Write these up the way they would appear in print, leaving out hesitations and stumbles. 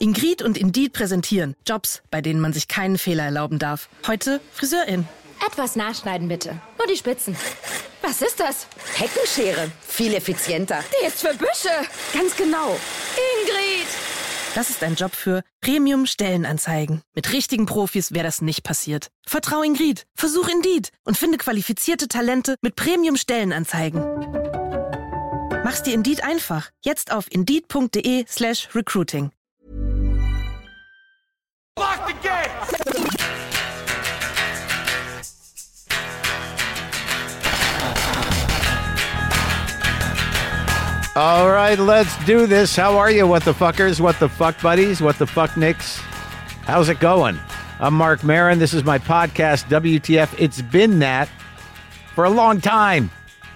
Ingrid und Indeed präsentieren Jobs, bei denen man sich keinen Fehler erlauben darf. Heute Friseurin. Etwas nachschneiden bitte. Nur die Spitzen. Was ist das? Heckenschere. Viel effizienter. Die ist für Büsche. Ganz genau. Ingrid! Das ist ein Job für Premium-Stellenanzeigen. Mit richtigen Profis wäre das nicht passiert. Vertrau Ingrid, versuch Indeed und finde qualifizierte Talente mit Premium-Stellenanzeigen. Mach's dir Indeed einfach. Jetzt auf indeed.de/recruiting. Lock the gate! All right, let's do this. How are you, what the fuckers, what the fuck buddies, what the fuck nicks? How's it going? I'm Mark Maron. This is my podcast, WTF. It's been that for a long time.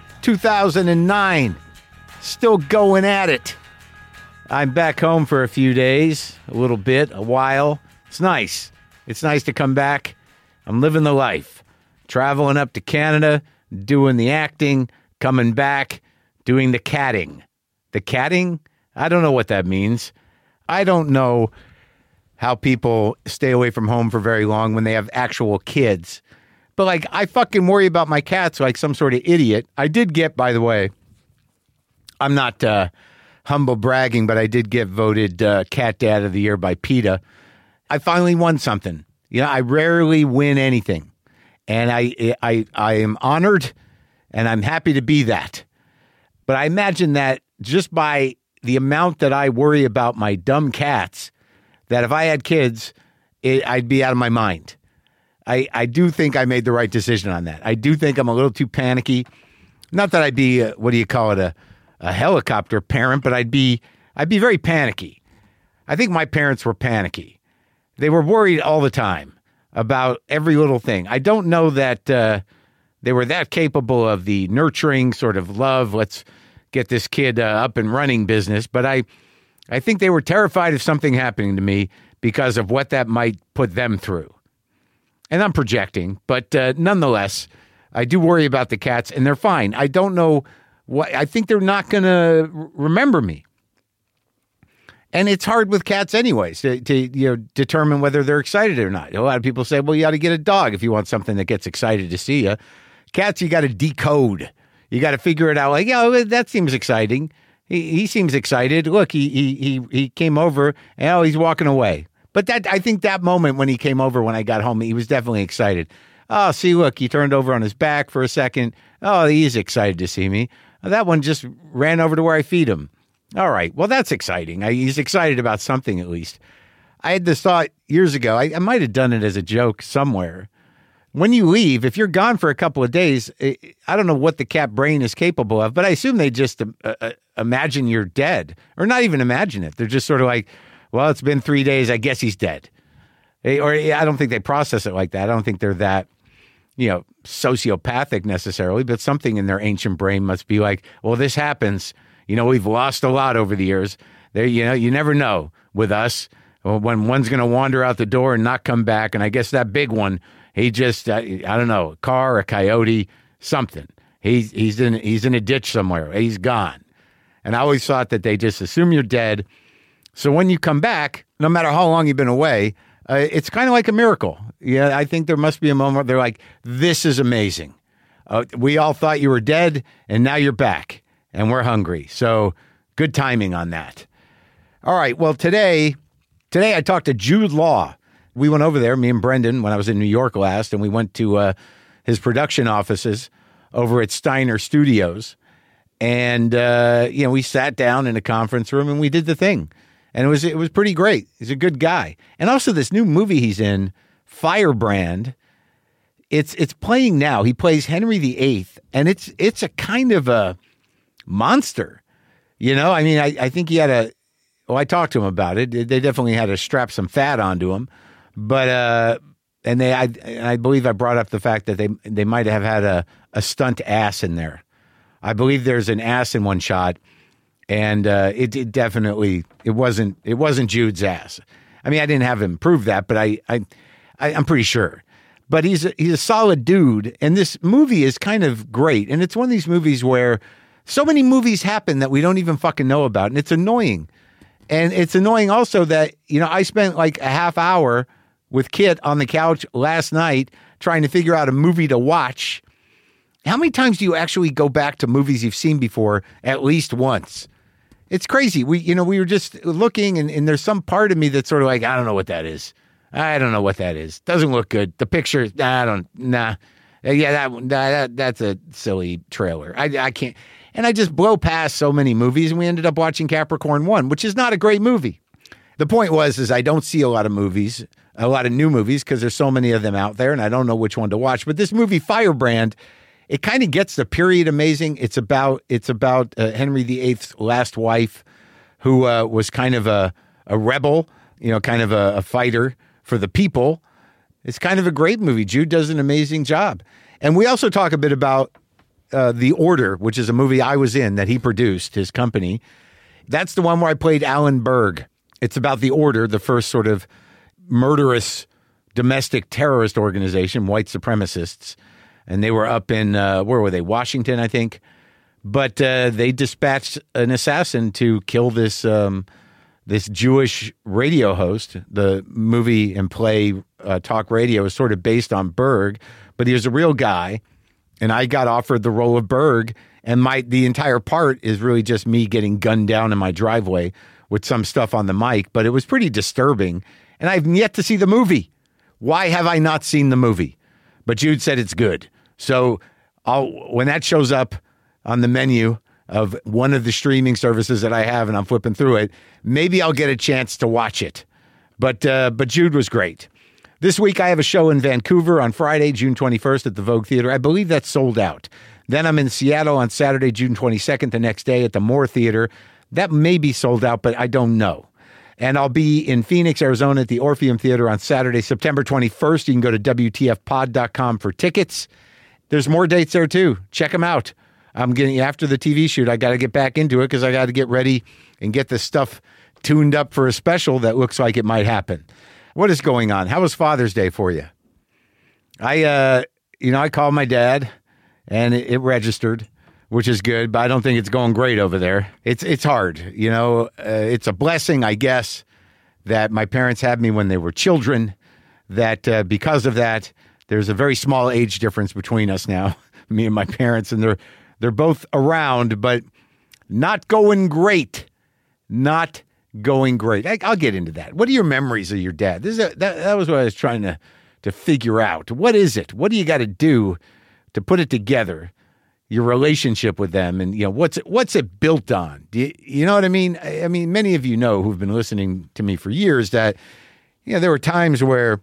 2009. Still going at it. I'm back home for a few days, a little bit, a while. It's nice. It's nice to come back. I'm living the life. Traveling up to Canada, doing the acting, coming back, doing the catting. The catting? I don't know what that means. I don't know how people stay away from home for very long when they have actual kids. But, like, I fucking worry about my cats like some sort of idiot. I did get, by the way, I'm not humble bragging, but I did get voted Cat Dad of the Year by PETA. I finally won something. You know, I rarely win anything. And I am honored, and I'm happy to be that. But I imagine that just by the amount that I worry about my dumb cats, that if I had kids, I'd be out of my mind. I do think I made the right decision on that. I do think I'm a little too panicky. Not that I'd be, a helicopter parent, but I'd be very panicky. I think my parents were panicky. They were worried all the time about every little thing. I don't know that they were that capable of the nurturing sort of love, let's get this kid up and running business. But I think they were terrified of something happening to me because of what that might put them through. And I'm projecting, but nonetheless, I do worry about the cats, and they're fine. I don't know what, I think they're not going to remember me. And it's hard with cats anyways to determine whether they're excited or not. A lot of people say, well, you got to get a dog if you want something that gets excited to see you. Cats, you got to decode. You got to figure it out. Like, that seems exciting. He seems excited. Look, he came over, and he's walking away. But I think that moment when he came over when I got home, he was definitely excited. Oh, see, look, he turned over on his back for a second. Oh, he's excited to see me. That one just ran over to where I feed him. All right, well, that's exciting. He's excited about something at least. I had this thought years ago. I might have done it as a joke somewhere. When you leave, if you're gone for a couple of days, I don't know what the cat brain is capable of, but I assume they just imagine you're dead, or not even imagine it. They're just sort of like, well, it's been 3 days. I guess he's dead. Or I don't think they process it like that. I don't think they're that, sociopathic necessarily, but something in their ancient brain must be like, well, this happens. We've lost a lot over the years. There, you never know with us when one's going to wander out the door and not come back. And I guess that big one, he just, I don't know, a car, a coyote, something. He's in a ditch somewhere. He's gone. And I always thought that they just assume you're dead. So when you come back, no matter how long you've been away, it's kind of like a miracle. Yeah, I think there must be a moment where they're like, this is amazing. We all thought you were dead, and now you're back, and we're hungry. So good timing on that. All right, well, today I talked to Jude Law. We went over there, me and Brendan, when I was in New York last, and we went to his production offices over at Steiner Studios. And, we sat down in a conference room, and we did the thing. And it was pretty great. He's a good guy. And also this new movie he's in, Firebrand, it's playing now. He plays Henry VIII, and it's a kind of a monster. I think he had I talked to him about it. They definitely had to strap some fat onto him. But, I believe I brought up the fact that they might have had a stunt ass in there. I believe there's an ass in one shot. And it definitely wasn't Jude's ass. I mean, I didn't have him prove that, but I'm pretty sure. But he's a solid dude, and this movie is kind of great. And it's one of these movies where so many movies happen that we don't even fucking know about, and it's annoying. And it's annoying also that, I spent like a half hour with Kit on the couch last night trying to figure out a movie to watch. How many times do you actually go back to movies you've seen before at least once? It's crazy. We were just looking and there's some part of me that's sort of like, I don't know what that is. I don't know what that is. Doesn't look good. The picture, nah. Yeah, that's a silly trailer. I can't. And I just blow past so many movies, and we ended up watching Capricorn 1, which is not a great movie. The point is I don't see a lot of movies, a lot of new movies, because there's so many of them out there, and I don't know which one to watch. But this movie, Firebrand, it kind of gets the period amazing. It's about Henry VIII's last wife, who was kind of a rebel, kind of a fighter for the people. It's kind of a great movie. Jude does an amazing job. And we also talk a bit about The Order, which is a movie I was in that he produced, his company. That's the one where I played Alan Berg. It's about The Order, the first sort of murderous domestic terrorist organization, white supremacists. And they were up in, where were they? Washington, I think. But they dispatched an assassin to kill this Jewish radio host. The movie and play talk radio is sort of based on Berg, but he was a real guy. And I got offered the role of Berg, and the entire part is really just me getting gunned down in my driveway with some stuff on the mic, but it was pretty disturbing. And I've yet to see the movie. Why have I not seen the movie? But Jude said it's good. So when that shows up on the menu of one of the streaming services that I have and I'm flipping through it, maybe I'll get a chance to watch it. But Jude was great. This week I have a show in Vancouver on Friday, June 21st at the Vogue Theater. I believe that's sold out. Then I'm in Seattle on Saturday, June 22nd, the next day at the Moore Theater. That may be sold out, but I don't know. And I'll be in Phoenix, Arizona at the Orpheum Theater on Saturday, September 21st. You can go to WTFpod.com for tickets. There's more dates there too. Check them out. I'm getting, after the TV shoot, I got to get back into it because I got to get ready and get this stuff tuned up for a special that looks like it might happen. What is going on? How was Father's Day for you? I called my dad and it registered, which is good, but I don't think it's going great over there. It's hard, it's a blessing, I guess, that my parents had me when they were children, that because of that, there's a very small age difference between us now, me and my parents, and they're both around, but not going great. Not going great. I'll get into that. What are your memories of your dad? That was what I was trying to figure out. What is it? What do you got to do to put it together? Your relationship with them, and what's it built on? Do you know what I mean? I mean, many of you know who've been listening to me for years that there were times where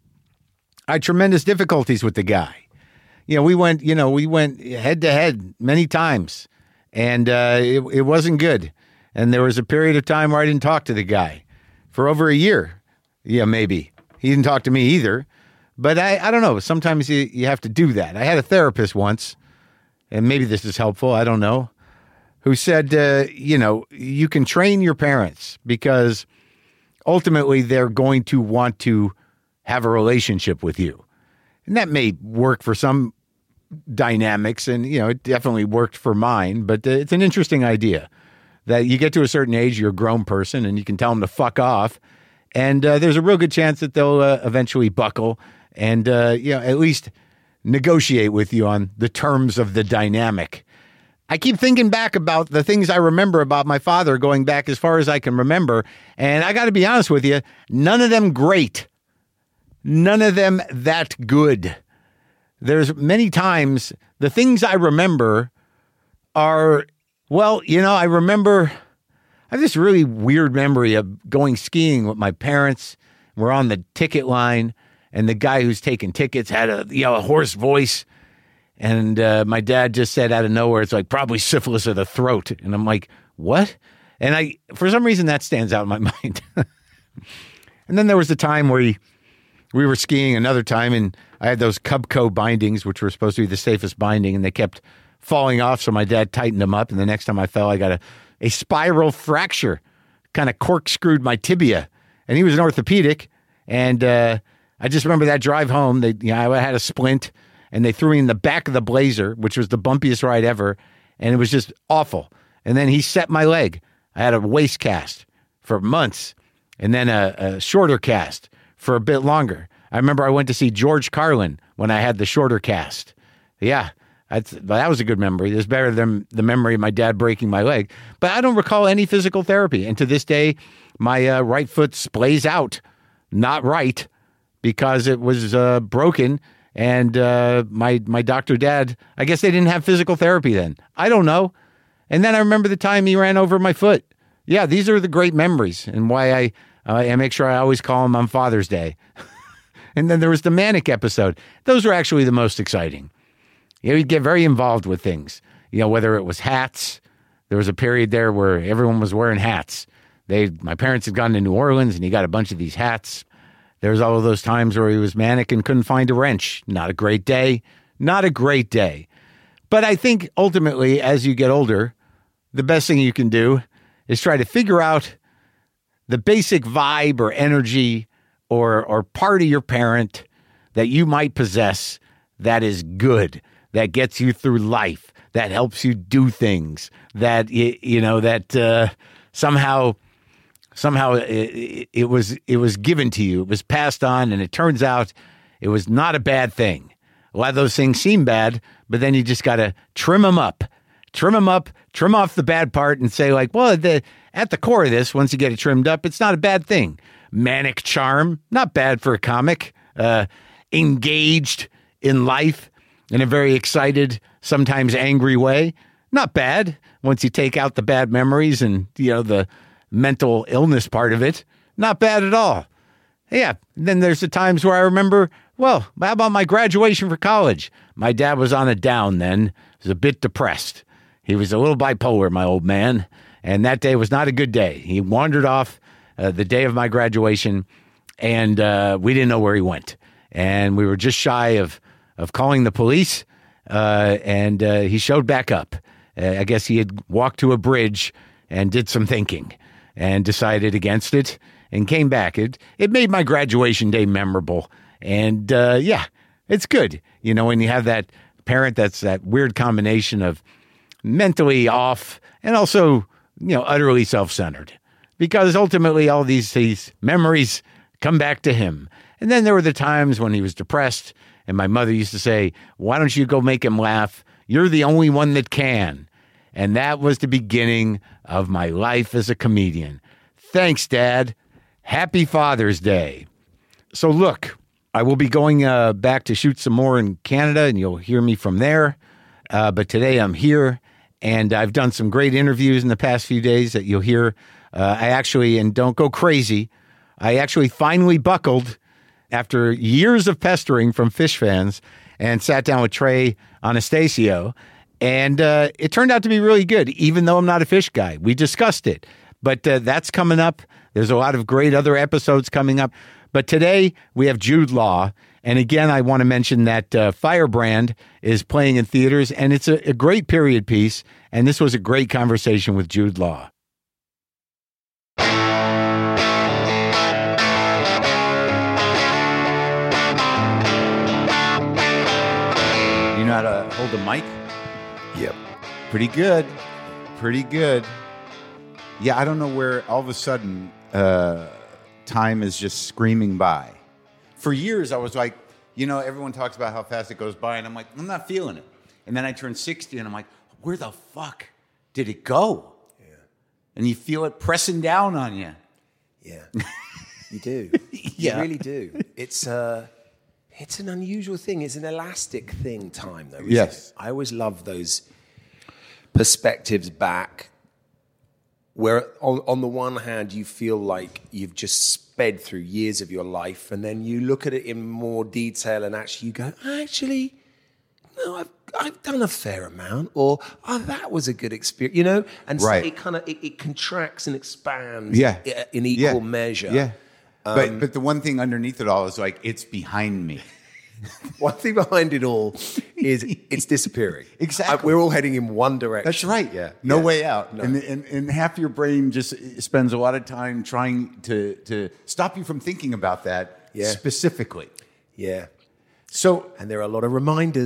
I had tremendous difficulties with the guy. We went head to head many times, and it wasn't good. And there was a period of time where I didn't talk to the guy for over a year. Yeah, maybe he didn't talk to me either. But I don't know. Sometimes you have to do that. I had a therapist once, and maybe this is helpful, I don't know, who said, you can train your parents because ultimately they're going to want to have a relationship with you. And that may work for some dynamics, and, it definitely worked for mine, but it's an interesting idea that you get to a certain age, you're a grown person, and you can tell them to fuck off, and there's a real good chance that they'll eventually buckle and, at least negotiate with you on the terms of the dynamic. I keep thinking back about the things I remember about my father going back as far as I can remember. And I got to be honest with you, none of them great. None of them that good. There's many times the things I remember are, I remember, I have this really weird memory of going skiing with my parents. We're on the ticket line. And the guy who's taking tickets had a hoarse voice. And my dad just said out of nowhere, it's like probably syphilis of the throat. And I'm like, what? And for some reason, that stands out in my mind. And then there was the time where we were skiing another time, and I had those Cubco bindings, which were supposed to be the safest binding, and they kept falling off. So my dad tightened them up. And the next time I fell, I got a spiral fracture, kind of corkscrewed my tibia. And he was an orthopedic. And I just remember that drive home. I had a splint, and they threw me in the back of the Blazer, which was the bumpiest ride ever, and it was just awful. And then he set my leg. I had a waist cast for months, and then a shorter cast for a bit longer. I remember I went to see George Carlin when I had the shorter cast. Yeah, that was a good memory. It was better than the memory of my dad breaking my leg. But I don't recall any physical therapy. And to this day, my right foot splays out, not right, because it was broken. And my doctor dad, I guess they didn't have physical therapy then. I don't know. And then I remember the time he ran over my foot. Yeah, these are the great memories and why I make sure I always call him on Father's Day. And then there was the manic episode. Those were actually the most exciting. He'd get very involved with things, whether it was hats. There was a period there where everyone was wearing hats. My parents had gone to New Orleans and he got a bunch of these hats. There was all of those times where he was manic and couldn't find a wrench. Not a great day. Not a great day. But I think ultimately, as you get older, the best thing you can do is try to figure out the basic vibe or energy or part of your parent that you might possess that is good, that gets you through life, that helps you do things, that somehow it was given to you, it was passed on, and it turns out it was not a bad thing. A lot of those things seem bad, but then you just got to trim them up, trim off the bad part, and say at the core of this, once you get it trimmed up, it's not a bad thing. Manic charm, not bad for a comic. Engaged in life in a very excited, sometimes angry way, not bad. Once you take out the bad memories and the mental illness part of it, not bad at all. Yeah. Then there's the times where I remember, well, how about my graduation for college? My dad was on a down then. He was a bit depressed. He was a little bipolar, my old man. And that day was not a good day. He wandered off the day of my graduation, and we didn't know where he went. And we were just shy of calling the police, and he showed back up. I guess he had walked to a bridge and did some thinking and decided against it and came back. It made my graduation day memorable. And it's good. When you have that parent that's that weird combination of mentally off and also, utterly self-centered. Because ultimately all these memories come back to him. And then there were the times when he was depressed, and my mother used to say, why don't you go make him laugh? You're the only one that can. And that was the beginning of my life as a comedian. Thanks, Dad. Happy Father's Day. So look, I will be going back to shoot some more in Canada, and you'll hear me from there. But today I'm here, and I've done some great interviews in the past few days that you'll hear. And don't go crazy, I actually finally buckled after years of pestering from Phish fans and sat down with Trey Anastasio. And it turned out to be really good, even though I'm not a Phish guy. We discussed it. But that's coming up. There's a lot of great other episodes coming up. But today we have Jude Law. And again, I want to mention that Firebrand is playing in theaters, and it's a great period piece. And this was a great conversation with Jude Law. You know how to hold a mic? Yep. Pretty good. Pretty good. Yeah, I don't know where all of a sudden time is just screaming by. For years, I was like, everyone talks about how fast it goes by, and I'm like, I'm not feeling it. And then I turned 60, and I'm like, where the fuck did it go? Yeah. And you feel it pressing down on you. Yeah, you do. Yeah. You really do. It's an unusual thing. It's an elastic thing, time, though. Isn't Yes. it? I always love those perspectives back where on the one hand, you feel like you've just sped through years of your life, and then you look at it in more detail and actually you go, no, I've done a fair amount, or that was a good experience, and right. So it kind of it contracts and expands in equal Yeah. measure. Yeah. But the one thing underneath it all is like, it's behind me. One thing behind it all is it's disappearing. Exactly. We're all heading in one direction. That's right. Yeah. No way out. No. And half your brain just spends a lot of time trying to stop you from thinking about that specifically. Yeah. So, and there are a lot of reminders.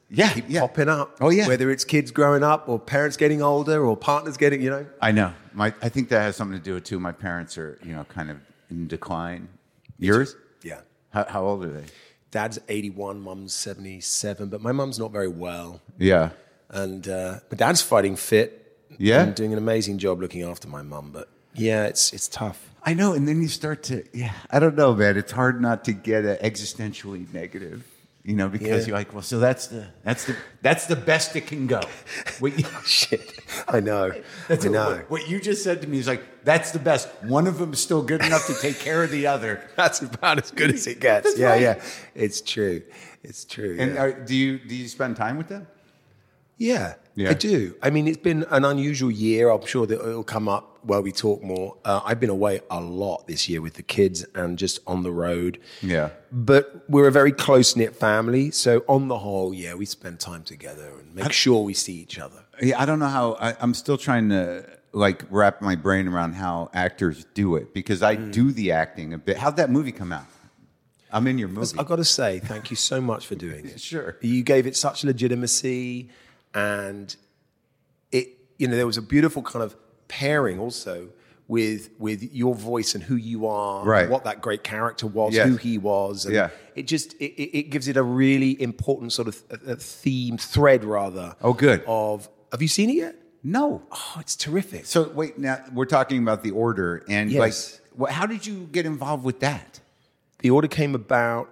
keep popping up. Oh, yeah. Whether it's kids growing up or parents getting older or partners getting, you know. I know. I think that has something to do with it, too. My parents are, kind of in decline. Yours? Yeah. How old are they? Dad's 81, mum's 77, but my mum's not very well. Yeah. And my dad's fighting fit. Yeah. And doing an amazing job looking after my mum. But yeah, it's tough. I know. And then you start to, I don't know, man. It's hard not to get existentially negative. Because you're like, well, so that's the best it can go. Shit, I know. I know. What you just said to me is like, that's the best. One of them is still good enough to take care of the other. That's about as good as it gets. Yeah. It's true. It's true. And do you spend time with them? Yeah, I do. I mean, it's been an unusual year. I'm sure that it'll come up while we talk more. I've been away a lot this year with the kids and just on the road. Yeah. But we're a very close-knit family. So on the whole, we spend time together and make sure we see each other. Yeah, I don't know how. I'm still trying to wrap my brain around how actors do it because I do the acting a bit. How'd that movie come out? I'm in your movie. I've got to say, thank you so much for doing it. Sure. You gave it such legitimacy. And it, there was a beautiful kind of pairing also with your voice and who you are, right. What that great character was, who he was. And it just it gives it a really important sort of thread rather. Oh, good. Have you seen it yet? No. Oh, it's terrific. So wait, now we're talking about The Order, and yes. how did you get involved with that? The Order came about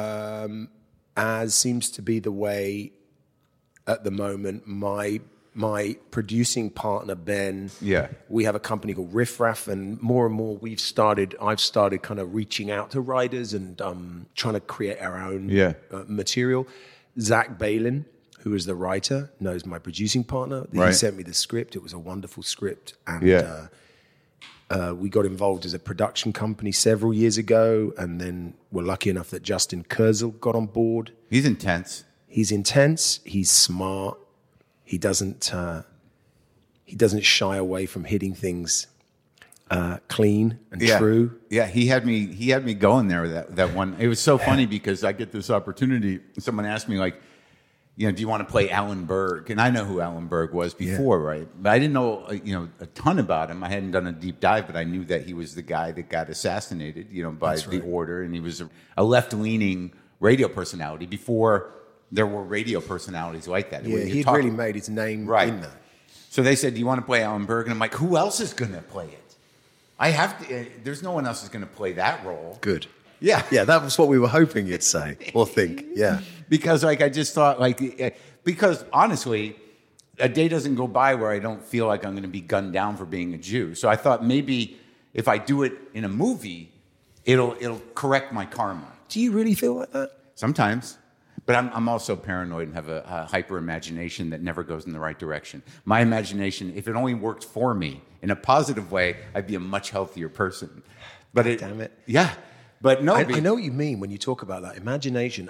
as seems to be the way. At the moment, my producing partner Ben, we have a company called Riff Raff, and more I've started kind of reaching out to writers and trying to create our own material. Zach Balin, who is the writer, knows my producing partner. He sent me the script. It was a wonderful script, and we got involved as a production company several years ago, and then we're lucky enough that Justin Kurzel got on board. He's intense. He's intense. He's smart. He doesn't shy away from hitting things clean and true. Yeah, he had me going there with that one. It was so funny because I get this opportunity. Someone asked me do you want to play Alan Berg? And I know who Alan Berg was before, right? But I didn't know a ton about him. I hadn't done a deep dive, but I knew that he was the guy that got assassinated, by the Order, and he was a left-leaning radio personality before. There were radio personalities like that. Yeah, he'd really made his name in that. So they said, do you want to play Alan Berg? And I'm like, who else is going to play it? I have to. There's no one else who's going to play that role. Good. Yeah. Yeah, that was what we were hoping you'd say or think. Yeah. Because I just thought because honestly, a day doesn't go by where I don't feel like I'm going to be gunned down for being a Jew. So I thought maybe if I do it in a movie, it'll correct my karma. Do you really feel like that? Sometimes. But I'm also paranoid and have a hyper imagination that never goes in the right direction. My imagination, if it only worked for me in a positive way, I'd be a much healthier person. But damn it. Yeah. But no, I know what you mean when you talk about that imagination.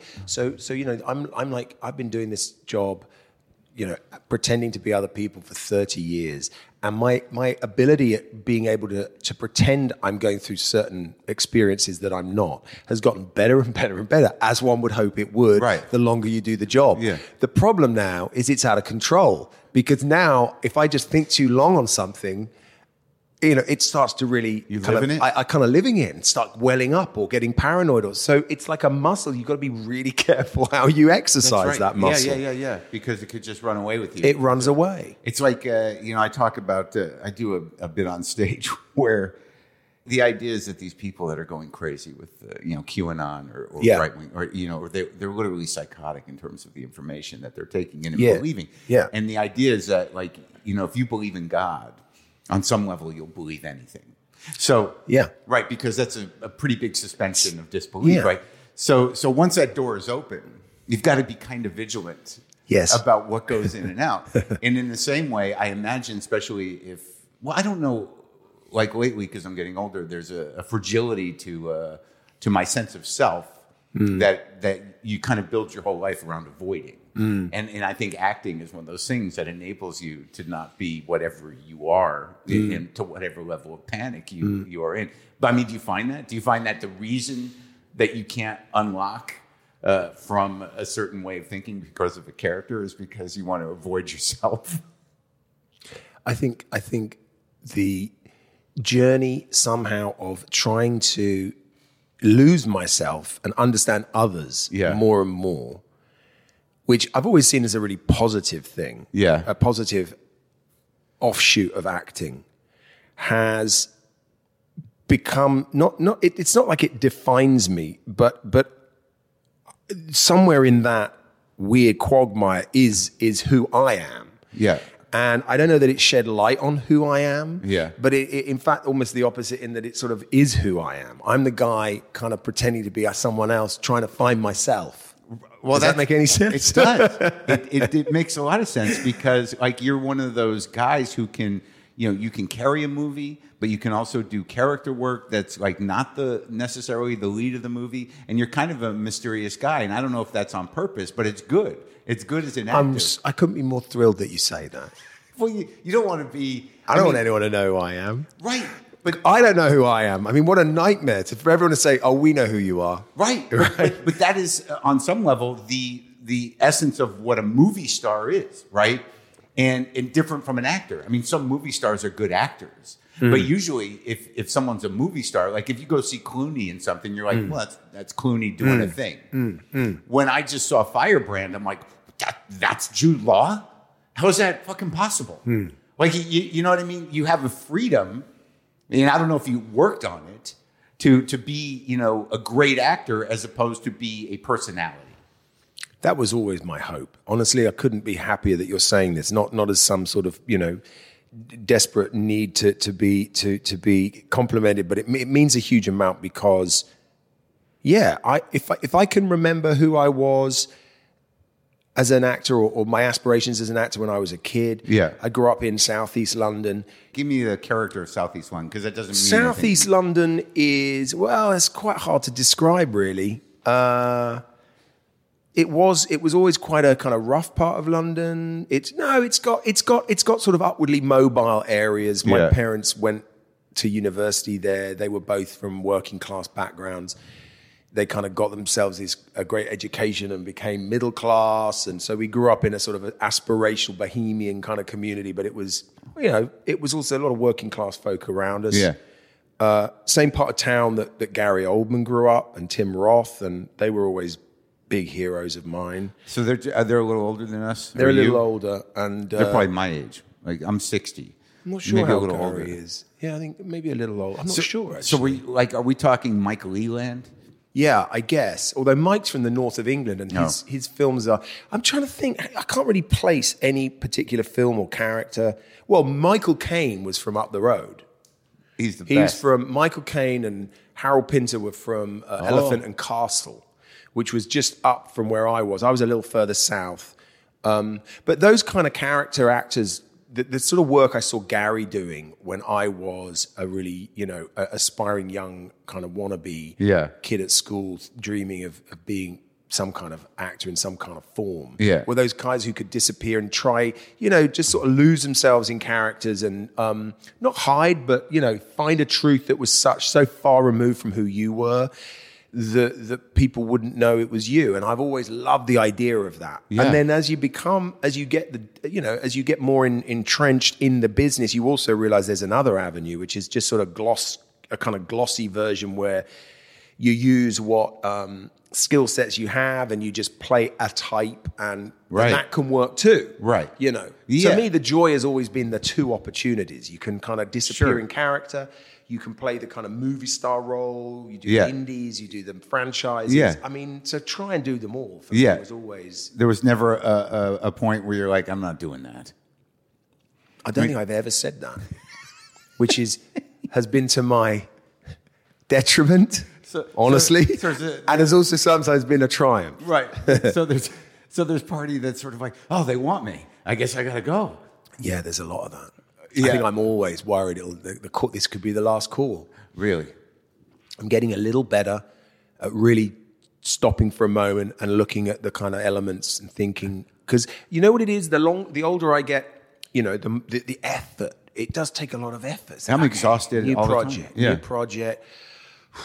I'm like, I've been doing this job, pretending to be other people for 30 years. And my ability at being able to pretend I'm going through certain experiences that I'm not has gotten better and better and better, as one would hope it would, the longer you do the job. Yeah. The problem now is it's out of control, because now if I just think too long on something, it starts to really I kind of living it and start welling up or getting paranoid. So it's like a muscle. You've got to be really careful how you exercise that muscle. Yeah. Because it could just run away with you. It runs away. It's like, I talk about, I do a bit on stage where the idea is that these people that are going crazy with, QAnon or right wing, or they're literally psychotic in terms of the information that they're taking in and believing. Yeah. And the idea is that, if you believe in God, on some level, you'll believe anything. So, right, because that's a pretty big suspension of disbelief, right? So once that door is open, you've got to be kind of vigilant about what goes in and out. And in the same way, I imagine, especially I don't know, lately, because I'm getting older, there's a fragility to my sense of self that you kind of build your whole life around avoiding. And I think acting is one of those things that enables you to not be whatever you are to whatever level of panic you are in. But I mean, do you find that? Do you find that the reason that you can't unlock from a certain way of thinking because of a character is because you want to avoid yourself? I think the journey somehow of trying to lose myself and understand others more and more, which I've always seen as a really positive thing, a positive offshoot of acting, has become it's not like it defines me, but somewhere in that weird quagmire is who I am. Yeah. And I don't know that it shed light on who I am. Yeah. But it in fact, almost the opposite in that it sort of is who I am. I'm the guy kind of pretending to be someone else, trying to find myself. Well, does that make any sense? It does. it makes a lot of sense because like you're one of those guys who can, you can carry a movie, but you can also do character work that's like not necessarily the lead of the movie, and you're kind of a mysterious guy. And I don't know if that's on purpose, but it's good. It's good as an actor. I couldn't be more thrilled that you say that. Well, you don't want to be. I don't want anyone to know who I am. Right. But I don't know who I am. I mean, what a nightmare for everyone to say, "Oh, we know who you are." Right. But that is, on some level, the essence of what a movie star is, right? And different from an actor. I mean, some movie stars are good actors, but usually, if someone's a movie star, like if you go see Clooney in something, you're like, well, that's Clooney doing a thing. When I just saw Firebrand, I'm like, that's Jude Law. How is that fucking possible? Like, you know what I mean? You have a freedom. And I don't know if you worked on it to be, a great actor as opposed to be a personality. That was always my hope. Honestly, I couldn't be happier that you're saying this. Not as some sort of, desperate need to be complimented, but it means a huge amount because, if I can remember who I was as an actor or my aspirations as an actor when I was a kid. Yeah. I grew up in Southeast London. Give me the character of Southeast London, because that doesn't mean Southeast anything. London is, it's quite hard to describe, really. It was always quite a kind of rough part of London. It's got sort of upwardly mobile areas. My parents went to university there. They were both from working class backgrounds. They kind of got themselves a great education and became middle class. And so we grew up in a sort of an aspirational bohemian kind of community, but it was also a lot of working class folk around us. Yeah. Same part of town that Gary Oldman grew up and Tim Roth, and they were always big heroes of mine. So they're a little older than us? They're a little older. And they're probably my age. Like, I'm 60. I'm not sure maybe how a little Gary older. is. Yeah, I think maybe a little older. I'm not sure, actually. So are we talking Mike Leland? Yeah, I guess. Although Mike's from the north of England and his films are... I'm trying to think. I can't really place any particular film or character. Well, Michael Caine was from up the road. He's the best. He's from... Michael Caine and Harold Pinter were from Elephant and Castle, which was just up from where I was. I was a little further south. But those kind of character actors... The sort of work I saw Gary doing when I was a really, aspiring young kind of wannabe kid at school, dreaming of being some kind of actor in some kind of form. Yeah. Were those guys who could disappear and try, just sort of lose themselves in characters and not hide, but, find a truth that was so far removed from who you were that people wouldn't know it was you. And I've always loved the idea of that. Yeah. And then as you get more entrenched in the business, you also realize there's another avenue, which is just sort of a kind of glossy version where you use what skill sets you have and you just play a type and that can work too. Right. Yeah. To me, the joy has always been the two opportunities. You can kind of disappear in character. You can play the kind of movie star role. You do indies. You do the franchises. Yeah. I mean, to try and do them all for me was always... There was never a point where you're like, I'm not doing that. I don't think I've ever said that, which has been to my detriment, honestly. And has also sometimes been a triumph. Right. So there's party that's sort of like, oh, they want me. I guess I got to go. Yeah, there's a lot of that. Yeah. I think I'm always worried this could be the last call. Really? I'm getting a little better at really stopping for a moment and looking at the kind of elements and thinking, because you know what it is, the older I get, the effort, it does take a lot of effort. I'm exhausted all the time. New project.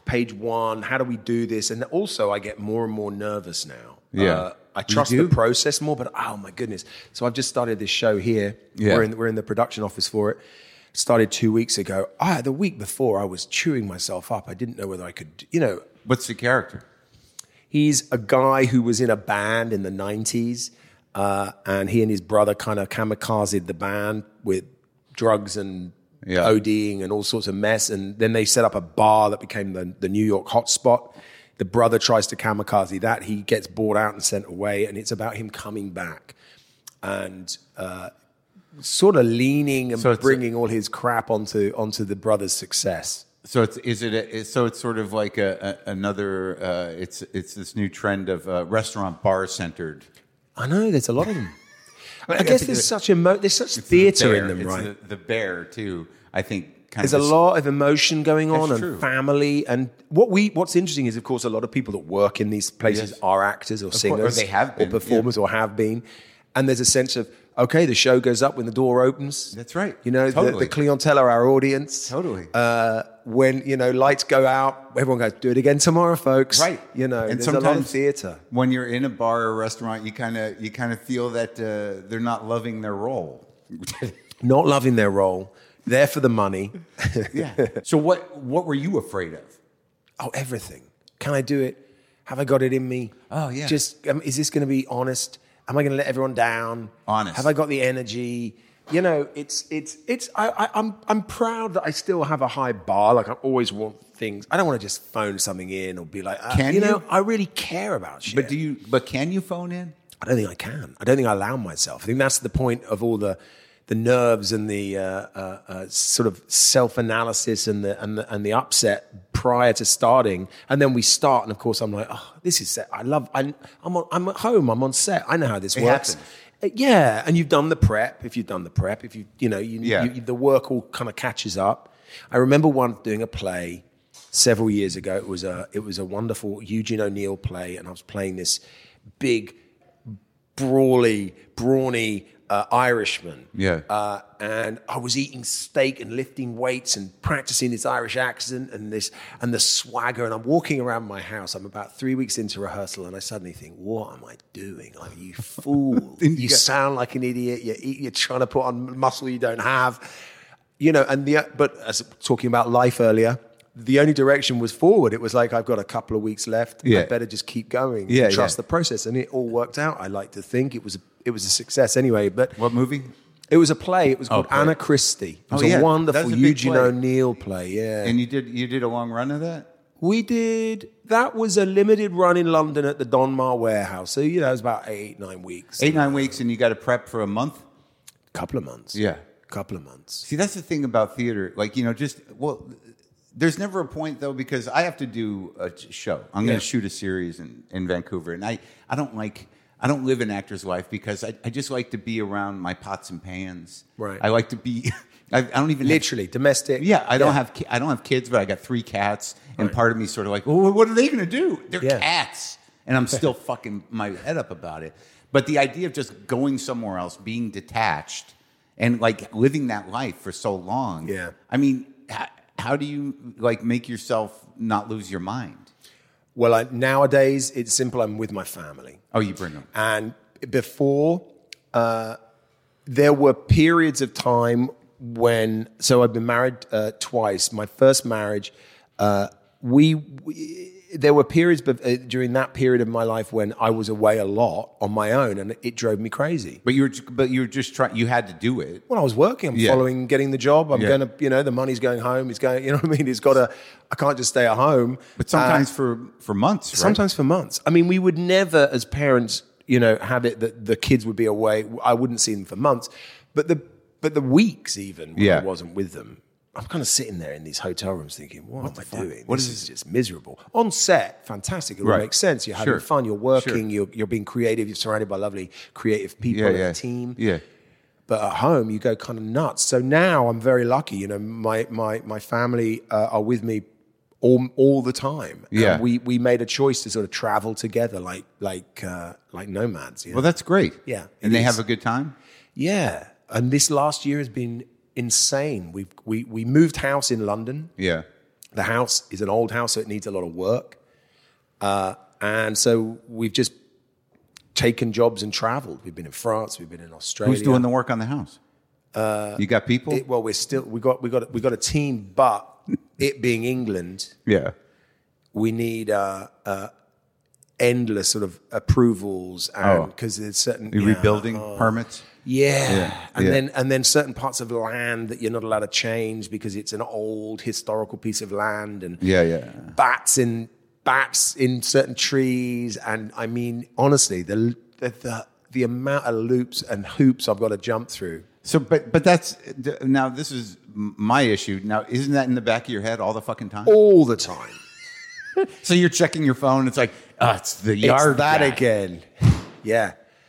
page one, how do we do this? And also I get more and more nervous now. Yeah. I trust the process more, but oh my goodness. So I've just started this show here. Yeah. We're in the production office for it. Started 2 weeks ago. The week before I was chewing myself up. I didn't know whether I could, What's the character? He's a guy who was in a band in the 90s, and he and his brother kind of kamikazed the band with drugs and ODing and all sorts of mess. And then they set up a bar that became the New York hotspot. The brother tries to kamikaze that. He gets bought out and sent away, and it's about him coming back and sort of leaning and bringing all his crap onto the brother's success. So it's sort of like another. It's this new trend of restaurant bar centered. I know there's a lot of them. I guess there's such theater in them, right? The Bear too. I think there's a lot of emotion going on and family. And what's interesting is, of course, a lot of people that work in these places are actors or singers, or they have been, or performers, or have been. And there's a sense of, okay, the show goes up when the door opens. That's right. Totally. the clientele are our audience. Totally. When, lights go out, everyone goes, do it again tomorrow, folks. Right. And there's sometimes a lot of theater. When you're in a bar or a restaurant, you kind of feel that they're not loving their role. Not loving their role. There for the money. Yeah. So what were you afraid of? Oh, everything. Can I do it? Have I got it in me? Oh, yeah. Just, is this going to be honest? Am I going to let everyone down? Honest. Have I got the energy? I'm proud that I still have a high bar. Like, I always want things. I don't want to just phone something in or be like, I really care about shit. But can you phone in? I don't think I can. I don't think I allow myself. I think that's the point of all the nerves and the sort of self-analysis and the upset prior to starting, and then we start, and of course I'm like, oh, this is set. I'm at home. I'm on set. I know how this works. Yeah, and you've done the prep. If you've done the prep, the work all kind of catches up. I remember once doing a play several years ago. It was a wonderful Eugene O'Neill play, and I was playing this big, brawny Irishman. Yeah. And I was eating steak and lifting weights and practicing this Irish accent and the swagger. And I'm walking around my house. I'm about 3 weeks into rehearsal, and I suddenly think, what am I doing? Like, you fool. You sound like an idiot. You're trying to put on muscle you don't have. But as talking about life earlier, the only direction was forward. It was like, I've got a couple of weeks left. Yeah. I better just keep going. Yeah, trust the process. And it all worked out. I like to think it was a success anyway. But what movie? It was a play. It was called Anna Christie. It was a wonderful Eugene O'Neill play. Yeah. And you did a long run of that? We did. That was a limited run in London at the Donmar Warehouse. So, it was about 8-9 weeks. 8-9 weeks, and you got to prep for a month? Couple of months. Yeah. Couple of months. See, that's the thing about theater. Like, there's never a point, though, because I have to do a show. I'm going to shoot a series in Vancouver, and I don't live an actor's life because I just like to be around my pots and pans. Right. I like to be. I don't even literally domestic. Yeah, I don't have kids, but I got 3 cats, and part of me sort of like, well, what are they going to do? They're cats, and I'm still fucking my head up about it. But the idea of just going somewhere else, being detached, and like living that life for so long. Yeah. I mean, how do you make yourself not lose your mind? Well, nowadays it's simple. I'm with my family. Oh, you bring them. And before, there were periods of time when. So I've been married twice. My first marriage, there were periods during that period of my life when I was away a lot on my own, and it drove me crazy. But you were just trying. You had to do it. Well, I was working. I'm following, getting the job. I'm going to. The money's going home. It's going. You know what I mean? It's got to. I can't just stay at home. But sometimes for months. Right? Sometimes for months. I mean, we would never, as parents, have it that the kids would be away. I wouldn't see them for months, but the weeks even when I wasn't with them. I'm kind of sitting there in these hotel rooms thinking, what am I doing? This is just miserable. On set, fantastic. It all makes sense. You're having fun. You're working. You're being creative. You're surrounded by lovely creative people and a team. Yeah. But at home, you go kind of nuts. So now I'm very lucky. My family are with me all the time. Yeah. And we made a choice to sort of travel together like nomads. Well, that's great. Yeah. And they have a good time? Yeah. And this last year has been insane. We moved house in London. Yeah. The house is an old house, so it needs a lot of work. And so we've just taken jobs and traveled. We've been in France, we've been in Australia. Who's doing the work on the house? You got people? We got a team, but it being England, yeah. we need endless sort of approvals, and because there's certain rebuilding permits. And then certain parts of land that you're not allowed to change because it's an old historical piece of land, and bats in certain trees, and I mean honestly, the amount of loops and hoops I've got to jump through. So, but that's now. This is my issue. Now, isn't that in the back of your head all the fucking time? All the time. So you're checking your phone. It's like, it's the yard. It's that guy. again. Yeah.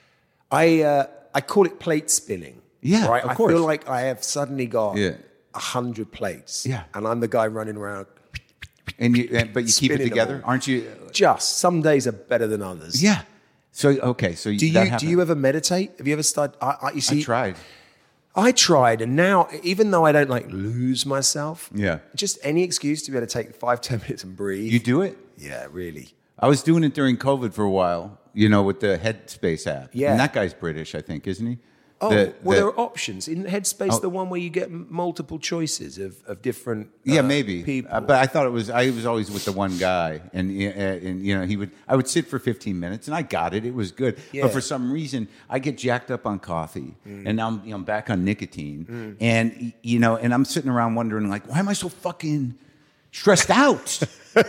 I call it plate spinning. Yeah, right. of course. I feel like I have suddenly got 100 plates. Yeah. And I'm the guy running around. But you keep it together, aren't you? Just some days are better than others. Yeah. So okay. So do you ever meditate? Have you ever started? You see, I tried. I tried, and now, even though I don't like lose myself, just any excuse to be able to take 5-10 minutes and breathe. You do it? Yeah, really. I was doing it during COVID for a while, with the Headspace app. Yeah. And that guy's British, I think, isn't he? Oh, there are options. In Headspace, the one where you get multiple choices of different maybe people. But I thought I was always with the one guy, and I would sit for 15 minutes, and I got it. It was good. Yeah. But for some reason, I get jacked up on coffee, and now I'm back on nicotine, and and I'm sitting around wondering, like, why am I so fucking stressed out?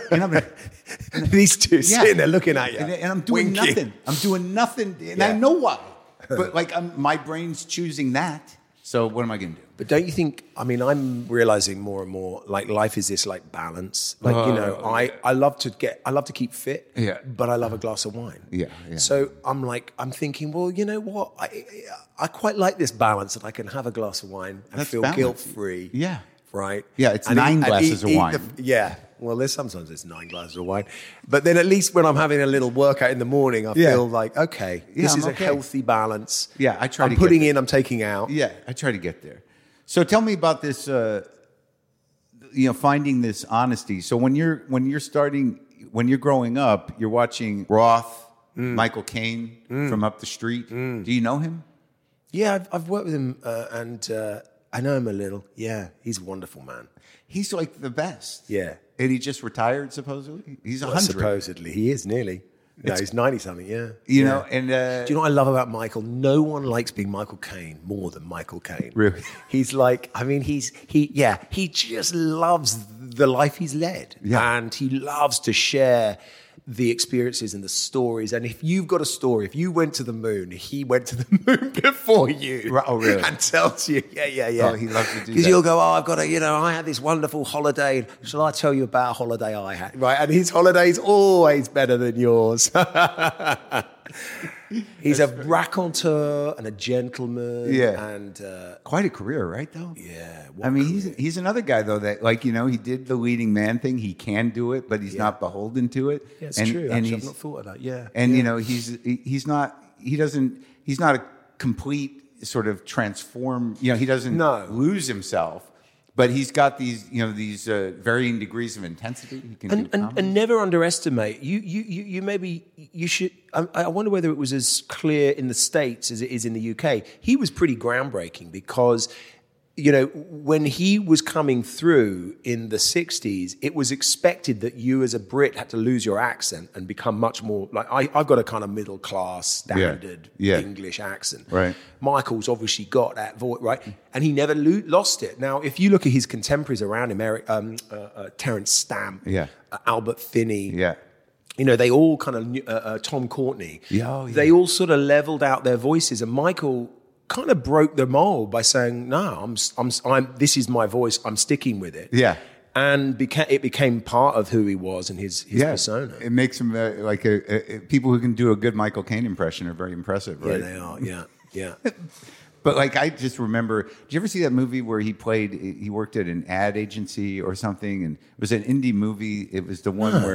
These two sitting there looking at you, and I'm doing nothing. I'm doing nothing, and I know why. But my brain's choosing that. So what am I going to do? But don't you think? I mean, I'm realizing more and more like life is this like balance. Like I love to keep fit. Yeah. But I love a glass of wine. Yeah. So I'm thinking, well, you know what? I quite like this balance that I can have a glass of wine and feel guilt free. Yeah. Right. Yeah. It's 9 glasses of wine. Well, sometimes it's 9 glasses of wine, but then at least when I'm having a little workout in the morning, I feel like, okay, this is a healthy balance. Yeah, I try I'm to putting get in, I'm taking out. Yeah, I try to get there. So tell me about this, finding this honesty. So when you're growing up, you're watching Roth, Michael Caine from up the street. Do you know him? Yeah, I've worked with him, and I know him a little. Yeah, he's a wonderful man. He's like the best. Yeah. And he just retired, supposedly? He's 100. Supposedly. He is nearly. No, he's 90-something, yeah. You know, and... do you know what I love about Michael? No one likes being Michael Caine more than Michael Caine. Really? He's like, I mean, he just loves the life he's led. Yeah. And he loves to share the experiences and the stories. And if you've got a story, if you went to the moon, he went to the moon before you. Oh, really? And tells you, yeah. Oh, he loves to do that. Because you'll go, I've got I had this wonderful holiday. Shall I tell you about a holiday I had? Right, and his holiday's always better than yours. He's a raconteur and a gentleman. Yeah. And quite a career, right, though? Yeah. I mean, he's another guy, though, that, like, he did the leading man thing. He can do it, but he's not beholden to it. Yeah, it's true. Actually, I've not thought of that. Yeah. And, he's not a complete sort of transform, he doesn't lose himself. But he's got these varying degrees of intensity. He can and never underestimate. You should. I wonder whether it was as clear in the States as it is in the UK. He was pretty groundbreaking because, when he was coming through in the 60s, it was expected that you as a Brit had to lose your accent and become much more like, I've got a kind of middle class standard English accent. Right. Michael's obviously got that voice, right? And he never lost it. Now, if you look at his contemporaries around him, Terence Stamp, Albert Finney, they all kind of, Tom Courtenay, they all sort of leveled out their voices, and Michael kind of broke the mold by saying, "No, I'm. This is my voice. I'm sticking with it." Yeah, and it became part of who he was and his persona. It makes him like people who can do a good Michael Caine impression are very impressive, right? Yeah, they are. Yeah. But like, I just remember, did you ever see that movie where he worked at an ad agency or something, and it was an indie movie? It was the one where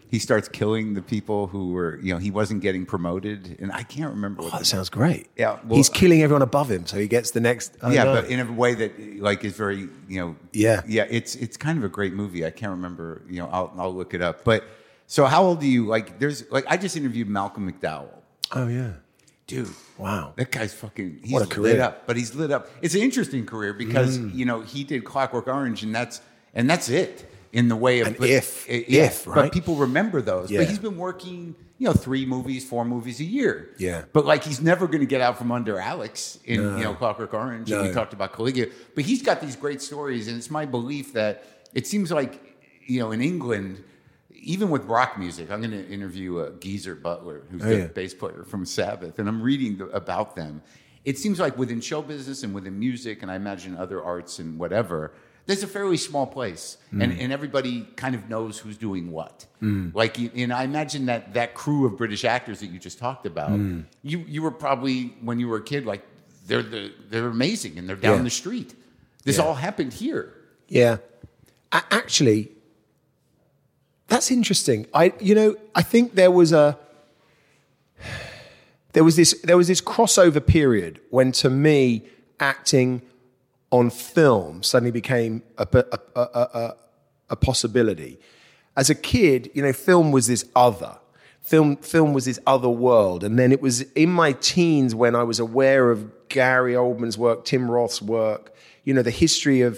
he starts killing the people who were, he wasn't getting promoted, and I can't remember. Oh, that sounds great. Yeah, well, he's killing everyone above him, so he gets the next. But in a way that like is very, Yeah. It's kind of a great movie. I can't remember. I'll look it up. But so, how old are you? Like, I just interviewed Malcolm McDowell. Oh yeah, dude. Wow, that guy's fucking. He's what a career. lit up. But he's lit up. It's an interesting career because he did Clockwork Orange, and that's it. In the way of right? But people remember those. Yeah. But he's been working, 3 movies, 4 movies a year. Yeah. But like he's never going to get out from under Alex in Clockwork Orange. No. And we talked about Caligula. But he's got these great stories, and it's my belief that it seems like in England, even with rock music, I'm going to interview Geezer Butler, who's the bass player from Sabbath, and I'm reading about them. It seems like within show business and within music, and I imagine other arts and whatever, there's a fairly small place, and everybody kind of knows who's doing what. Like, I imagine that crew of British actors that you just talked about, you were probably, when you were a kid, like, they're amazing, and they're down the street. This all happened here. Yeah. Actually, that's interesting. I think there was this crossover period when, to me, acting on film suddenly became a possibility. As a kid, film was this other. Film was this other world. And then it was in my teens when I was aware of Gary Oldman's work, Tim Roth's work, the history of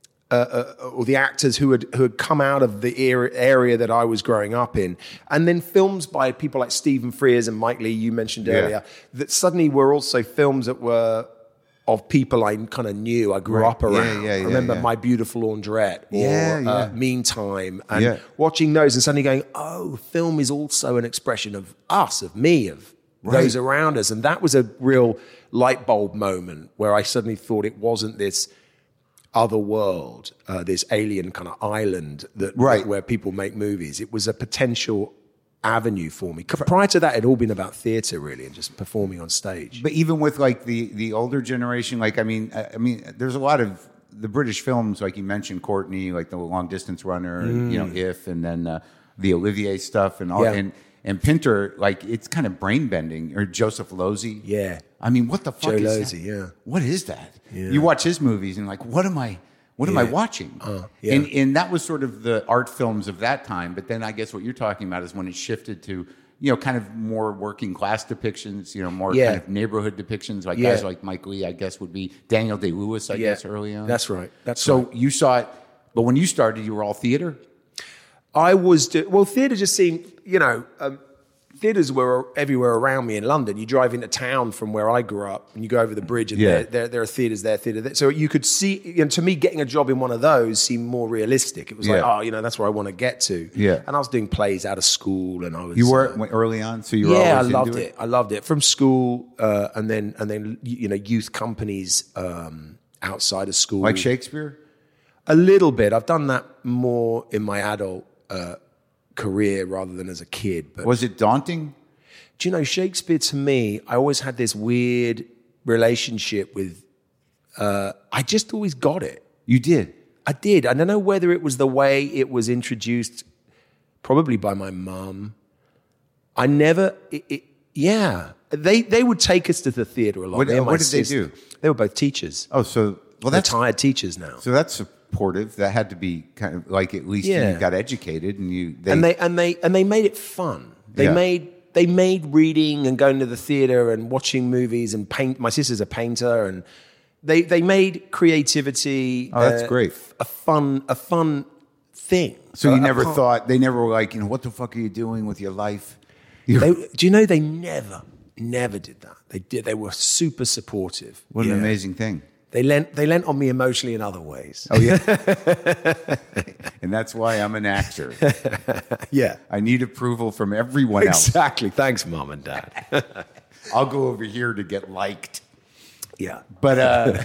or the actors who had come out of the area that I was growing up in. And then films by people like Stephen Frears and Mike Lee, you mentioned earlier, that suddenly were also films that were of people I kind of knew, I grew up around. I remember My Beautiful Laundrette or Meantime, and watching those and suddenly going, oh, film is also an expression of us, of me, of those around us. And that was a real light bulb moment where I suddenly thought it wasn't this other world, this alien kind of island where people make movies. It was a potential avenue for me. Prior to that, it had all been about theater, really, and just performing on stage. But even with like the older generation, like I mean, there's a lot of the British films, like you mentioned, Courtney, like The Long Distance Runner, and, If, and then the Olivier stuff, and all, and Pinter, like it's kind of brain bending. Or Joseph Losey, I mean, what the fuck is that? What is that? You watch his movies and like, what am I watching? And that was sort of the art films of that time. But then I guess what you're talking about is when it shifted to, kind of more working class depictions, more kind of neighborhood depictions, like guys like Mike Lee, I guess would be Daniel Day-Lewis, I guess, early on. That's right. So you saw it, but when you started, you were all theater? I was, theater just seemed, theaters were everywhere around me in London. You drive into town from where I grew up, and you go over the bridge, and there are theaters there. So you could see. To me, getting a job in one of those seemed more realistic. It was like, that's where I want to get to. Yeah. And I was doing plays out of school, and I was. You were early on, so you were. Yeah, I loved it. I loved it from school, and then youth companies outside of school, like Shakespeare. A little bit. I've done that more in my adult career rather than as a kid. But was it daunting? Do you know, Shakespeare, to me, I always had this weird relationship with, I just always got it. You did? I did. I don't know whether it was the way it was introduced, probably by my mum. I never, They would take us to the theater a lot. What did they do? They were both teachers. Oh, so, they're retired teachers now. So that's supportive. That had to be kind of like, at least you got educated and they made it fun. They made reading and going to the theater and watching movies and paint. My sister's a painter, and they made creativity. Oh, that's great. A fun thing. So you never thought, they never were like, what the fuck are you doing with your life? Do you know they never did that? They were super supportive. What an amazing thing. They lent on me emotionally in other ways. Oh, yeah. And that's why I'm an actor. Yeah. I need approval from everyone else. Exactly. Thanks, Mom and Dad. I'll go over here to get liked. Yeah. But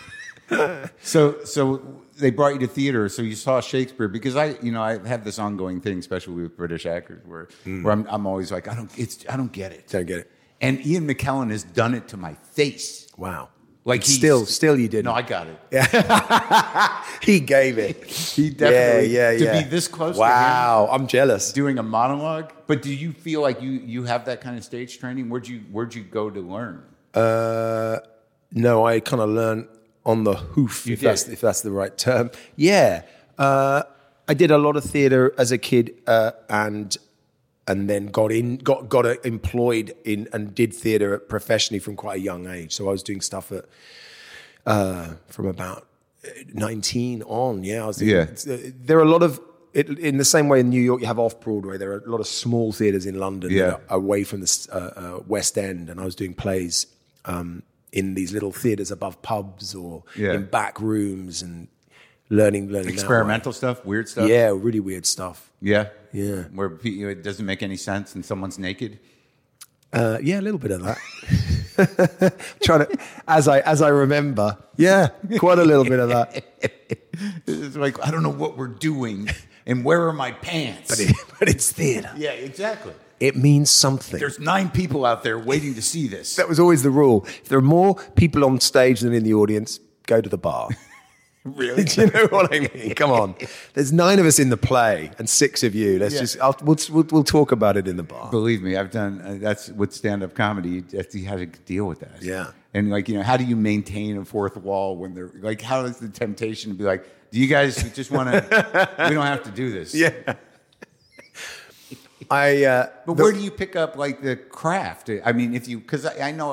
so they brought you to theater, so you saw Shakespeare, because I have this ongoing thing, especially with British actors, where I'm always like, I don't get it. Don't get it. And Ian McKellen has done it to my face. Wow. Like Still you didn't. No, I got it. He gave it. He definitely. To be this close to him. Wow, I'm jealous. Doing a monologue. But do you feel like you have that kind of stage training? Where'd you go to learn? No, I kind of learned on the hoof, if that's the right term. Yeah. I did a lot of theater as a kid, and then got employed in and did theater professionally from quite a young age. So I was doing stuff from about 19 on. Yeah, I was doing, there are a lot of in the same way in New York you have off Broadway. There are a lot of small theaters in London that are away from the West End, and I was doing plays in these little theaters above pubs or in back rooms and learning experimental stuff, weird stuff. Yeah, really weird stuff. Yeah. Where it doesn't make any sense and someone's naked. Yeah, a little bit of that. Trying to, as I remember, quite a little bit of that. It's like, I don't know what we're doing, and where are my pants? But it's theater. Yeah, exactly. It means something. There's 9 people out there waiting to see this. That was always the rule. If there are more people on stage than in the audience, go to the bar. Really? Do you know what I mean? Come on. There's 9 of us in the play and 6 of you. We'll talk about it in the bar. Believe me, I've done that's with stand-up comedy. You have to deal with that. Yeah. And how do you maintain a fourth wall when they're like? How is the temptation to be like? Do you guys just want to? We don't have to do this. Yeah. But where do you pick up like the craft? I mean, because I know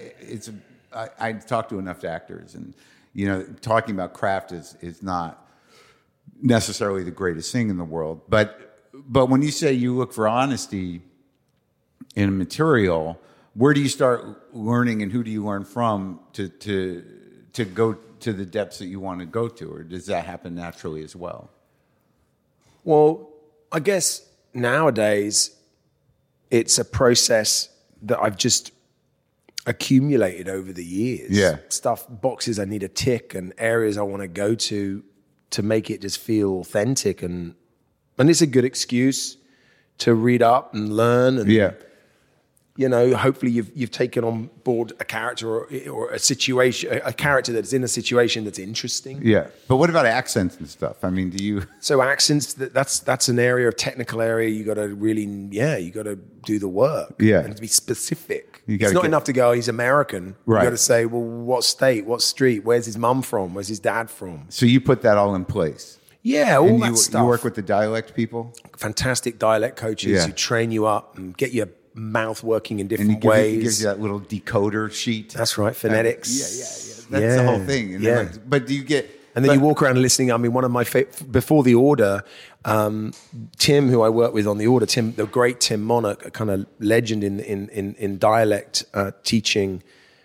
I talk to enough actors and. Talking about craft is not necessarily the greatest thing in the world. But when you say you look for honesty in a material, where do you start learning and who do you learn from to go to the depths that you want to go to? Or does that happen naturally as well? Well, I guess nowadays it's a process that I've just accumulated over the years. Yeah. Boxes I need to tick and areas I want to go to make it just feel authentic. And it's a good excuse to read up and learn. And, hopefully you've taken on board a character or a situation, a character that's in a situation that's interesting. Yeah. But what about accents and stuff? I mean, do you... So accents, that's an area, a technical area. You got to really, you got to do the work. Yeah. And to be specific. It's not enough to go, he's American. Right. You got to say, well, what state, what street, where's his mum from, where's his dad from? So you put that all in place? Yeah, all that stuff. You work with the dialect people? Fantastic dialect coaches who train you up and get your mouth working in different ways. He gives you that little decoder sheet. That's right, phonetics. That's the whole thing. And but do you get... And then you walk around listening. I mean, one of my before The Order, Tim, who I work with on The Order, the great Tim Monarch, a kind of legend in dialect teaching.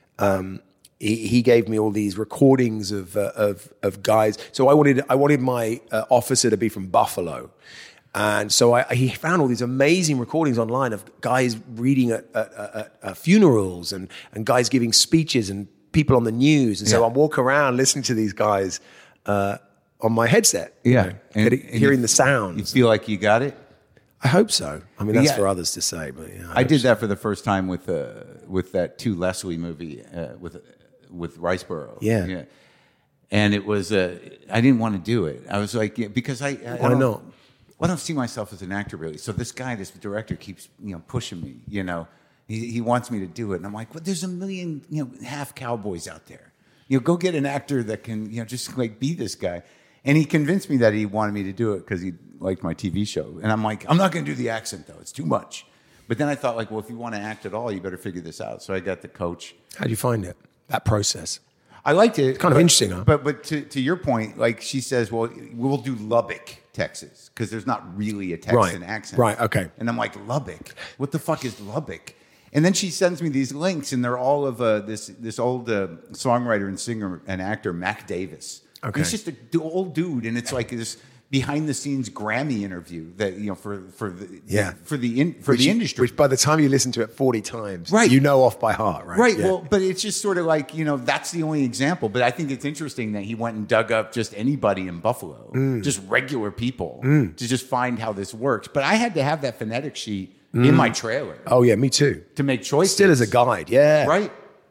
He gave me all these recordings of guys. So I wanted my officer to be from Buffalo. And so he found all these amazing recordings online of guys reading at funerals and guys giving speeches and people on the news. And so I walk around listening to these guys on my headset. Yeah. Hearing the sounds. You feel like you got it? I hope so. I mean, that's for others to say. But I did that for the first time with that To Leslie movie with Riceboro. Yeah. And it was, I didn't want to do it. I was like, because I Why not? I don't see myself as an actor really. So this director keeps, pushing me, He wants me to do it. And I'm like, well, there's a million, half cowboys out there. Go get an actor that can, just like be this guy. And he convinced me that he wanted me to do it because he liked my TV show. And I'm like, I'm not going to do the accent though. It's too much. But then I thought like, well, if you want to act at all, you better figure this out. So I got the coach. How do you find it? That process? I liked it. It's kind of interesting, huh? But to your point, like she says, well, we'll do Lubbock, Texas, because there's not really a Texan accent. Right, okay. And I'm like, Lubbock? What the fuck is Lubbock? And then she sends me these links, and they're all of this old songwriter and singer and actor, Mac Davis. Okay. He's just an old dude, and it's like this behind-the-scenes Grammy interview that for the industry. Which by the time you listen to it 40 times, right, you know off by heart, right? Right. Yeah. Well, but it's just sort of like that's the only example. But I think it's interesting that he went and dug up just anybody in Buffalo, just regular people, to just find how this works. But I had to have that phonetic sheet in my trailer. Oh yeah, me too. To make choices. Still as a guide, yeah. Right.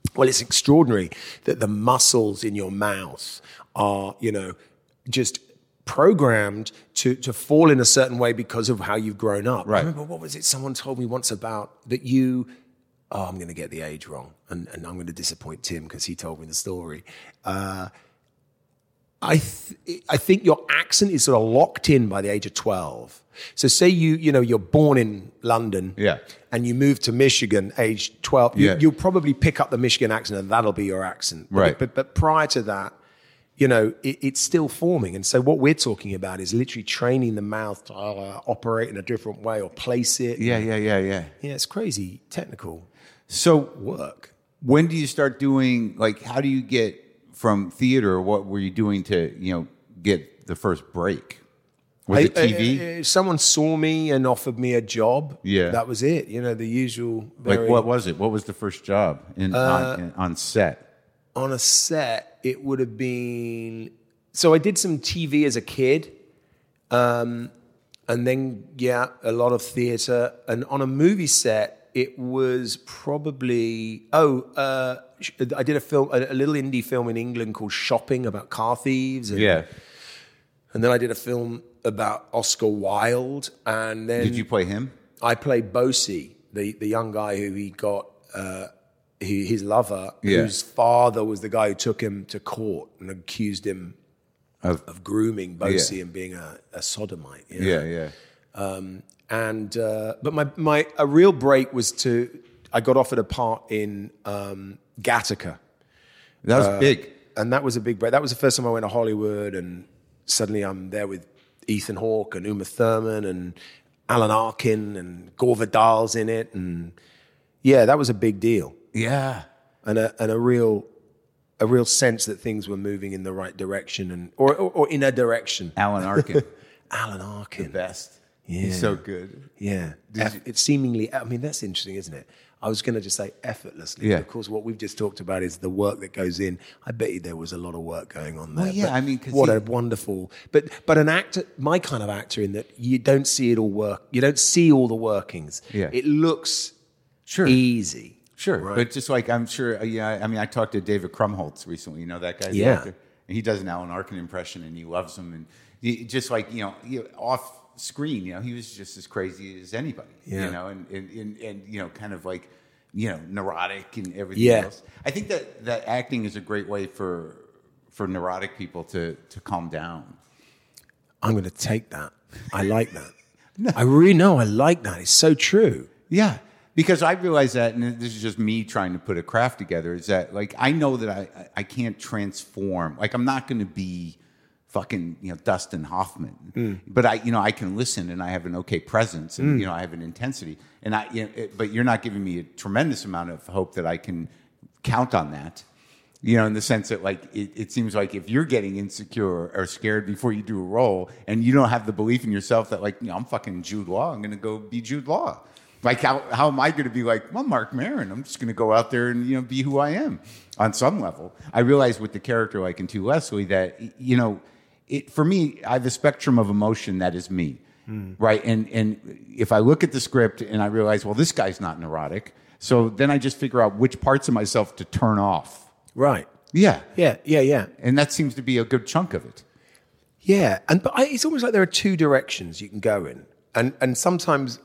Well, it's extraordinary that the muscles in your mouth are, just programmed to fall in a certain way because of how you've grown up. Right. I remember, what was it someone told me once about that I'm going to get the age wrong and I'm going to disappoint Tim because he told me the story. I think your accent is sort of locked in by the age of 12. So say you're born in London, and you move to Michigan, age 12. You'll probably pick up the Michigan accent, and that'll be your accent. Right. But prior to that, it's still forming. And so what we're talking about is literally training the mouth to operate in a different way or place it. Yeah. Yeah, it's crazy technical work. When do you start doing, like, how do you get from theater? What were you doing to, get the first break? Was it TV? Someone saw me and offered me a job. Yeah. That was it. The usual. Like, what was it? What was the first job on set? On a set, it would have been... So I did some TV as a kid. And then, a lot of theater. And on a movie set, it was probably... I did a film, a little indie film in England called Shopping, about car thieves. And then I did a film about Oscar Wilde. And then... Did you play him? I played Bosie, the young guy who he got... his lover, whose father was the guy who took him to court and accused him of grooming Bosie and being a sodomite. But my real break was I got offered a part in Gattaca. That was big. And that was a big break. That was the first time I went to Hollywood, and suddenly I'm there with Ethan Hawke and Uma Thurman and Alan Arkin, and Gore Vidal's in it. And that was a big deal. Yeah. And a real sense that things were moving in the right direction or in a direction. Alan Arkin. Alan Arkin. The best. Yeah. He's so good. Yeah. It's seemingly, that's interesting, isn't it? I was going to just say effortlessly. Yeah. Of course, what we've just talked about is the work that goes in. I bet you there was a lot of work going on there. Well, yeah, What a wonderful... But an actor, my kind of actor, in that you don't see it all work. You don't see all the workings. Yeah. It looks easy. Sure, right? But just like, I'm sure, I talked to David Krumholtz recently. You know that guy? Yeah. And he does an Alan Arkin impression, and he loves him. And he, just like, off screen, he was just as crazy as anybody, and kind of like, neurotic and everything else. I think that acting is a great way for neurotic people to calm down. I'm going to take that. I like that. No. I really know. I like that. It's so true. Yeah. Because I realize that, and this is just me trying to put a craft together, is that, like, I know that I can't transform. Like, I'm not going to be fucking, Dustin Hoffman. But I can listen, and I have an okay presence, and, I have an intensity. And but you're not giving me a tremendous amount of hope that I can count on that. In the sense that, like, it seems like if you're getting insecure or scared before you do a role, and you don't have the belief in yourself that, like, I'm fucking Jude Law, I'm going to go be Jude Law. Like, how am I going to be like, well, Mark Maron, I'm just going to go out there and, be who I am on some level. I realize with the character, like in To Leslie, that, for me, I have a spectrum of emotion that is me, right? And if I look at the script and I realize, well, this guy's not neurotic, so then I just figure out which parts of myself to turn off. Right. Yeah. Yeah. And that seems to be a good chunk of it. Yeah. It's almost like there are two directions you can go in. And sometimes...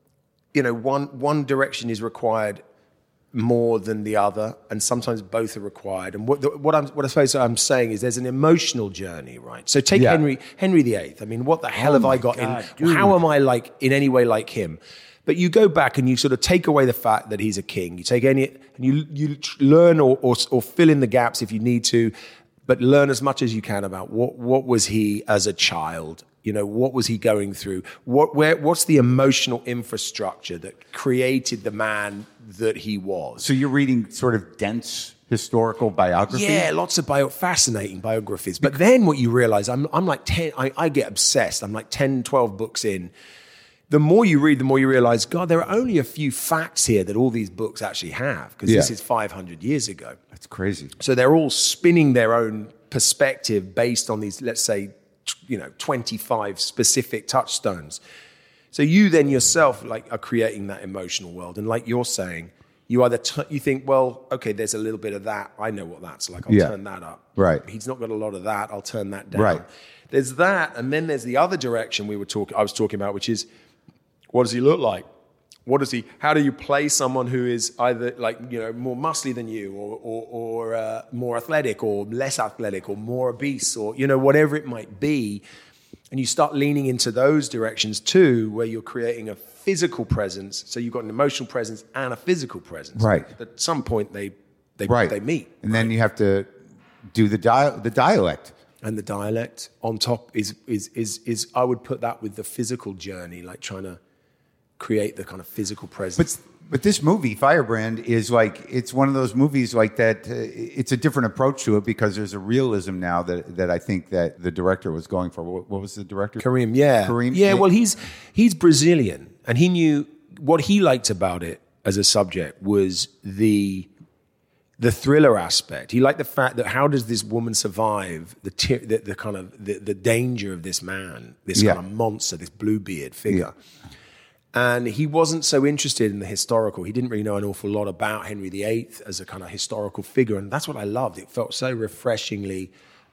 one direction is required more than the other, and sometimes both are required. And what I suppose I'm saying is there's an emotional journey, right? So take Henry VIII. I mean, what the hell have I got in? Dude. How am I like in any way like him? But you go back and you sort of take away the fact that he's a king. You take and you learn or fill in the gaps if you need to, but learn as much as you can about what was he as a child. What was he going through? What's the emotional infrastructure that created the man that he was? So you're reading sort of dense historical biography? Yeah, lots of fascinating biographies. But then what you realize, I'm like 10, I get obsessed. I'm like 10, 12 books in. The more you read, the more you realize, God, there are only a few facts here that all these books actually have, because this is 500 years ago. That's crazy. So they're all spinning their own perspective based on these, let's say, 25 specific touchstones. So you then yourself are creating that emotional world. And like you're saying, you either you think, well, okay, there's a little bit of that. I know what that's like. I'll turn that up. Right. He's not got a lot of that. I'll turn that down. Right. There's that, and then there's the other direction I was talking about, which is, what does he look like? How do you play someone who is either more muscly than you or more athletic or less athletic or more obese or, whatever it might be. And you start leaning into those directions too, where you're creating a physical presence. So you've got an emotional presence and a physical presence. Right. At some point they meet. And then you have to do the dialect. And the dialect on top is I would put that with the physical journey, like trying to create the kind of physical presence. But this movie, Firebrand, is it's one of those movies like that. It's a different approach to it because there's a realism now that I think that the director was going for. What was the director? Kareem, yeah. Kareem? Yeah, well, he's Brazilian, and he knew what he liked about it as a subject was the thriller aspect. He liked the fact that how does this woman survive the kind of the danger of this man, this kind of monster, this Bluebeard figure. Yeah. And he wasn't so interested in the historical. He didn't really know an awful lot about Henry VIII as a kind of historical figure. And that's what I loved. It felt so refreshingly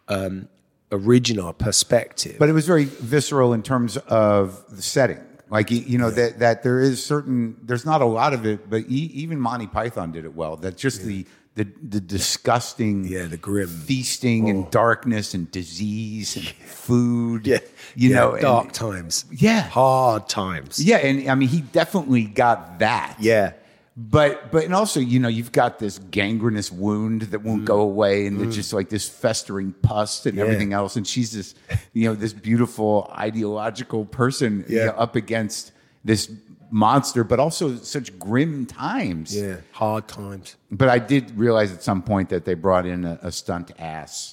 original perspective. But it was very visceral in terms of the setting. That there is there's not a lot of it, but even Monty Python did it well. That just the disgusting, the grim feasting and darkness and disease and food. Dark times. Yeah. Hard times. Yeah, and I mean, he definitely got that. Yeah. But and also, you've got this gangrenous wound that won't go away, and it's just like this festering pus and everything else. And she's this, this beautiful ideological person up against this monster, but also such grim times. Yeah, hard times. But I did realize at some point that they brought in a stunt ass.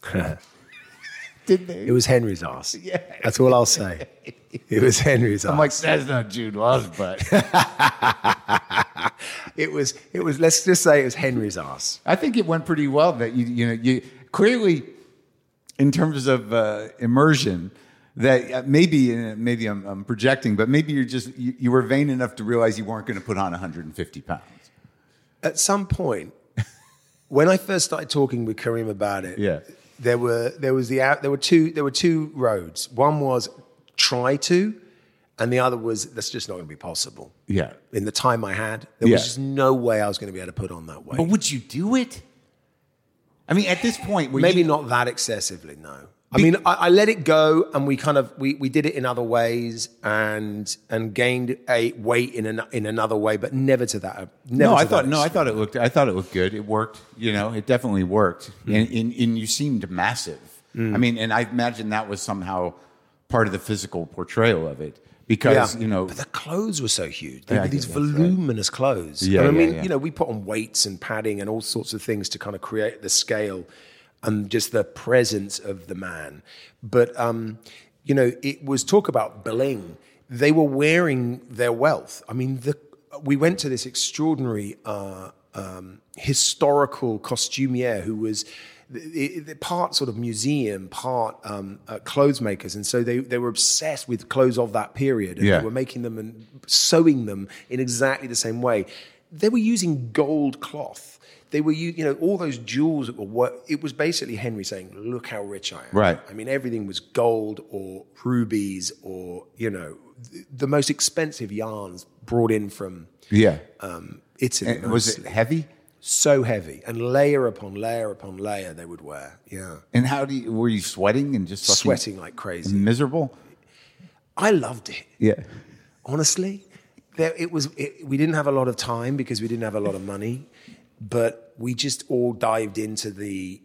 Did they? It was Henry's ass. Yeah. That's all I'll say. It was Henry's ass. I'm like, that's not Jude Law's butt. It was. Let's just say it was Henry's ass. I think it went pretty well. That you clearly, in terms of immersion, that maybe I'm projecting, but maybe you were vain enough to realize you weren't going to put on 150 pounds. At some point, when I first started talking with Kareem about it, there were two roads. One was try to, and the other was that's just not going to be possible. Yeah. In the time I had, there was just no way I was going to be able to put on that weight. But would you do it? I mean, at this point, maybe not that excessively. No. I mean, I let it go, and we did it in other ways, and gained a weight in another way, but never to that. I thought it looked good. It worked. It definitely worked, and you seemed massive. I mean, and I imagine that was somehow part of the physical portrayal of it. Because, But the clothes were so huge. They were these voluminous clothes. Yeah, we put on weights and padding and all sorts of things to kind of create the scale and just the presence of the man. But, it was talk about bling. They were wearing their wealth. I mean, we went to this extraordinary historical costumier who was part sort of museum, part clothes makers. And so they were obsessed with clothes of that period. And they were making them and sewing them in exactly the same way. They were using gold cloth. They were, all those jewels that were, it was basically Henry saying, look how rich I am. Right. I mean, everything was gold or rubies or, the most expensive yarns brought in from Italy. And was it heavy? So heavy. And layer upon layer upon layer they would wear. Yeah. And were you sweating and just sweating like crazy? Miserable? I loved it. Yeah. Honestly, we didn't have a lot of time because we didn't have a lot of money. But we just all dived into the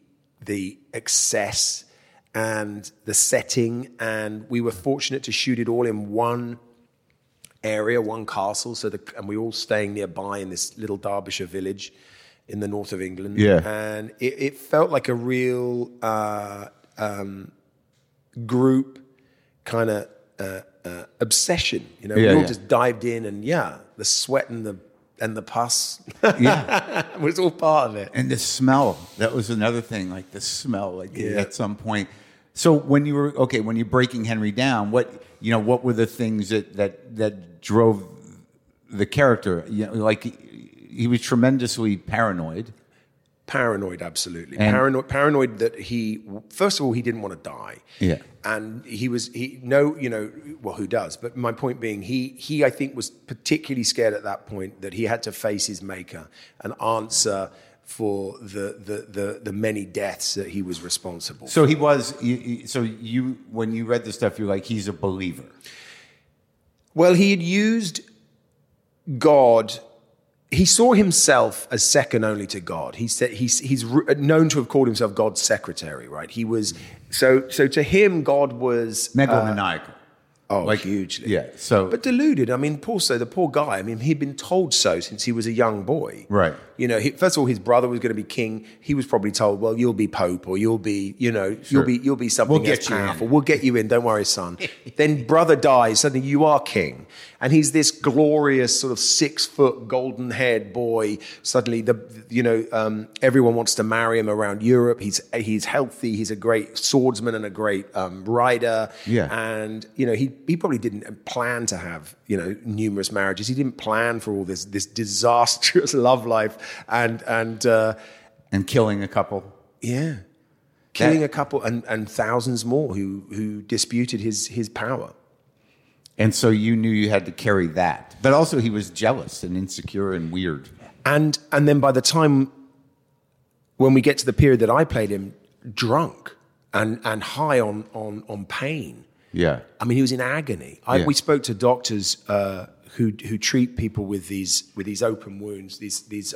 excess and the setting, and we were fortunate to shoot it all in one area, one castle. And we were all staying nearby in this little Derbyshire village in the north of England. Yeah. And it felt like a real group kind of obsession. We all just dived in, and the sweat and the pus was all part of it. And the smell, that was another thing, like the smell, at some point. So when you're breaking Henry down, what were the things that drove the character? he was tremendously paranoid. Paranoid, absolutely. And- Paranoid that first of all, he didn't want to die. Yeah. And who does? But my point being, he I think was particularly scared at that point that he had to face his maker and answer for the many deaths that he was responsible for. So he was, when you read the stuff, you're like, he's a believer. Well, he had used God. He saw himself as second only to God. He said he's known to have called himself God's secretary, right? He was so to him, God was Megalomaniacal. Hugely. Yeah. But deluded. I mean, the poor guy. I mean, he'd been told so since he was a young boy. Right. You know, first of all, his brother was going to be king. He was probably told, "Well, you'll be pope, or you'll be, Sure. you'll be something We'll get else you in." powerful. We'll get you in. Don't worry, son." Then brother dies. Suddenly, you are king, and he's this glorious sort of 6-foot golden-haired boy. Suddenly, everyone wants to marry him around Europe. He's healthy. He's a great swordsman and a great rider. Yeah. And he probably didn't plan to have numerous marriages. He didn't plan for all this disastrous love life and killing a couple. Yeah. Killing a couple and thousands more who disputed his power. And so you knew you had to carry that. But also he was jealous and insecure and weird. And then by the time when we get to the period that I played him, drunk and high on pain. Yeah. I mean, he was in agony. We spoke to doctors who treat people with these open wounds, these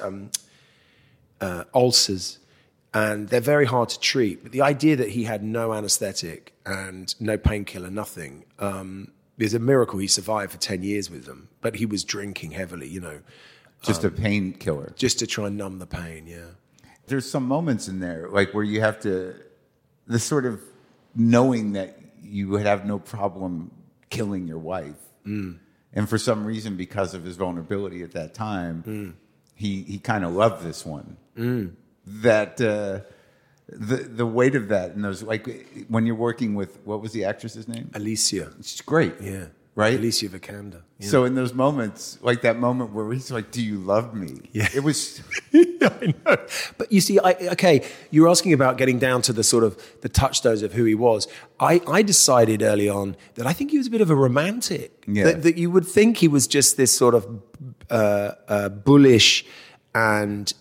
ulcers, and they're very hard to treat. But the idea that he had no anesthetic and no painkiller, nothing, there's a miracle he survived for 10 years with them. But he was drinking heavily, Just a painkiller. just to try and numb the pain. Yeah. There's some moments in there, like where you have to, the sort of knowing that you would have no problem killing your wife. And for some reason, because of his vulnerability at that time, he kind of loved this one. That the weight of that, and those, like when you're working with, what was the actress's name? Alicia. She's great. Yeah. Right? Alicia Vikander. Yeah. So in those moments, like that moment where he's like, "Do you love me?" Yeah. It was. I know. But you see, you're asking about getting down to the sort of the touchstones of who he was. I decided early on that I think he was a bit of a romantic. Yeah. That you would think he was just this sort of bullish and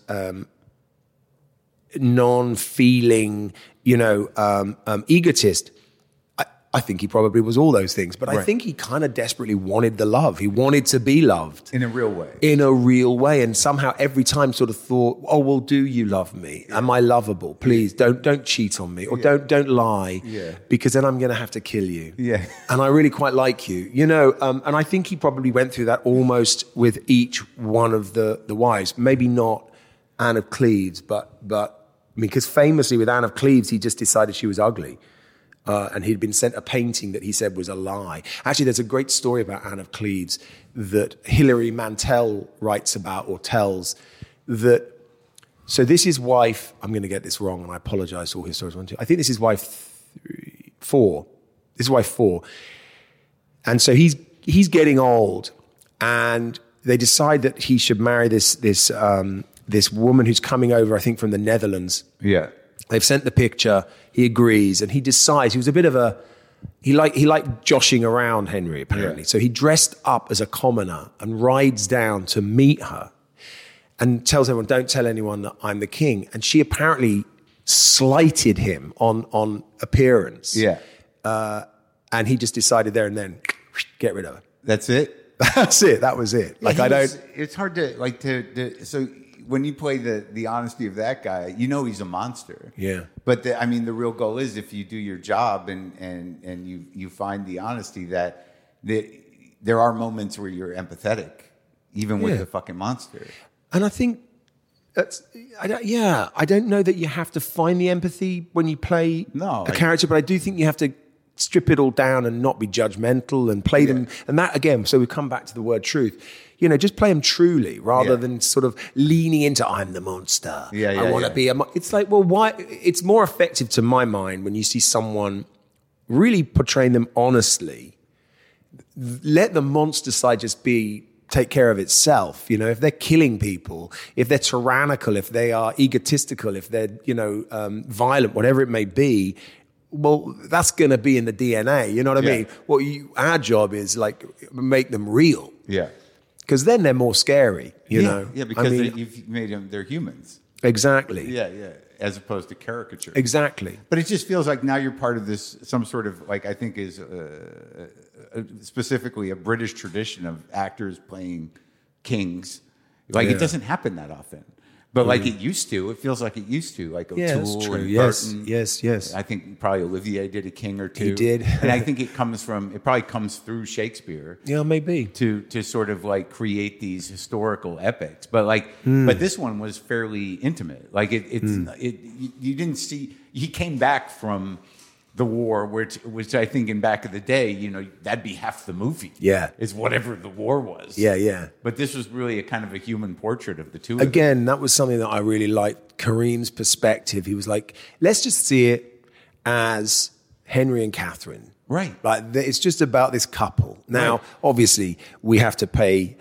non-feeling, egotist. I think he probably was all those things, but I think he kind of desperately wanted the love. He wanted to be loved. In a real way. In a real way. And somehow every time sort of thought, oh, well, do you love me? Am I lovable? Please don't cheat on me, or don't lie, because then I'm going to have to kill you. Yeah. And I really quite like you, and I think he probably went through that almost with each one of the wives. Maybe not Anne of Cleves, but because famously with Anne of Cleves, he just decided she was ugly. And he'd been sent a painting that he said was a lie. Actually, there's a great story about Anne of Cleves that Hilary Mantel writes about or tells that. So this is wife, I'm going to get this wrong, and I apologize to all historians. I think this is wife 4. This is wife 4. And so he's getting old, and they decide that he should marry this woman who's coming over, I think, from the Netherlands. Yeah. They've sent the picture. He agrees, and he decides. He was a bit of he liked joshing around Henry, apparently. Yeah. So he dressed up as a commoner and rides down to meet her, and tells everyone, "Don't tell anyone that I'm the king." And she apparently slighted him on appearance. Yeah. And he just decided there and then, get rid of her. That's it. That's it. That was it. It's hard to so when you play the honesty of that guy, he's a monster. Yeah. But the real goal is, if you do your job and you find the honesty, that there are moments where you're empathetic, even with the fucking monster. And I think I don't know that you have to find the empathy when you play a character, but I do think you have to strip it all down and not be judgmental and play them. And that, again, so we come back to the word truth. Just play them truly rather than sort of leaning into, I'm the monster. I want to be it's like, well, why? It's more effective to my mind when you see someone really portraying them honestly. Let the monster side just be take care of itself. You know, if they're killing people, if they're tyrannical, if they are egotistical, if they're, violent, whatever it may be, well, that's going to be in the DNA. You know what I mean? Well, our job is like make them real. Yeah. Because then they're more scary, you know? Yeah, because you've made them, they're humans. Exactly. Yeah. As opposed to caricature. Exactly. But it just feels like now you're part of this, some sort of, like, I think is specifically a British tradition of actors playing kings. Like, it doesn't happen that often. But like it used to, it feels like it used to, like O'Toole and Burton. Yes. I think probably Olivier did a king or two. He did. And I think it probably comes through Shakespeare. Yeah, maybe. To sort of like create these historical epics. But but this one was fairly intimate. Like you didn't see, he came back from the war, which I think in back of the day, that'd be half the movie. Yeah. Is whatever the war was. Yeah. But this was really a kind of a human portrait of the two of them. Again, that was something that I really liked. Kareem's perspective. He was like, let's just see it as Henry and Catherine. Right. Like, it's just about this couple. Now, obviously, we have to pay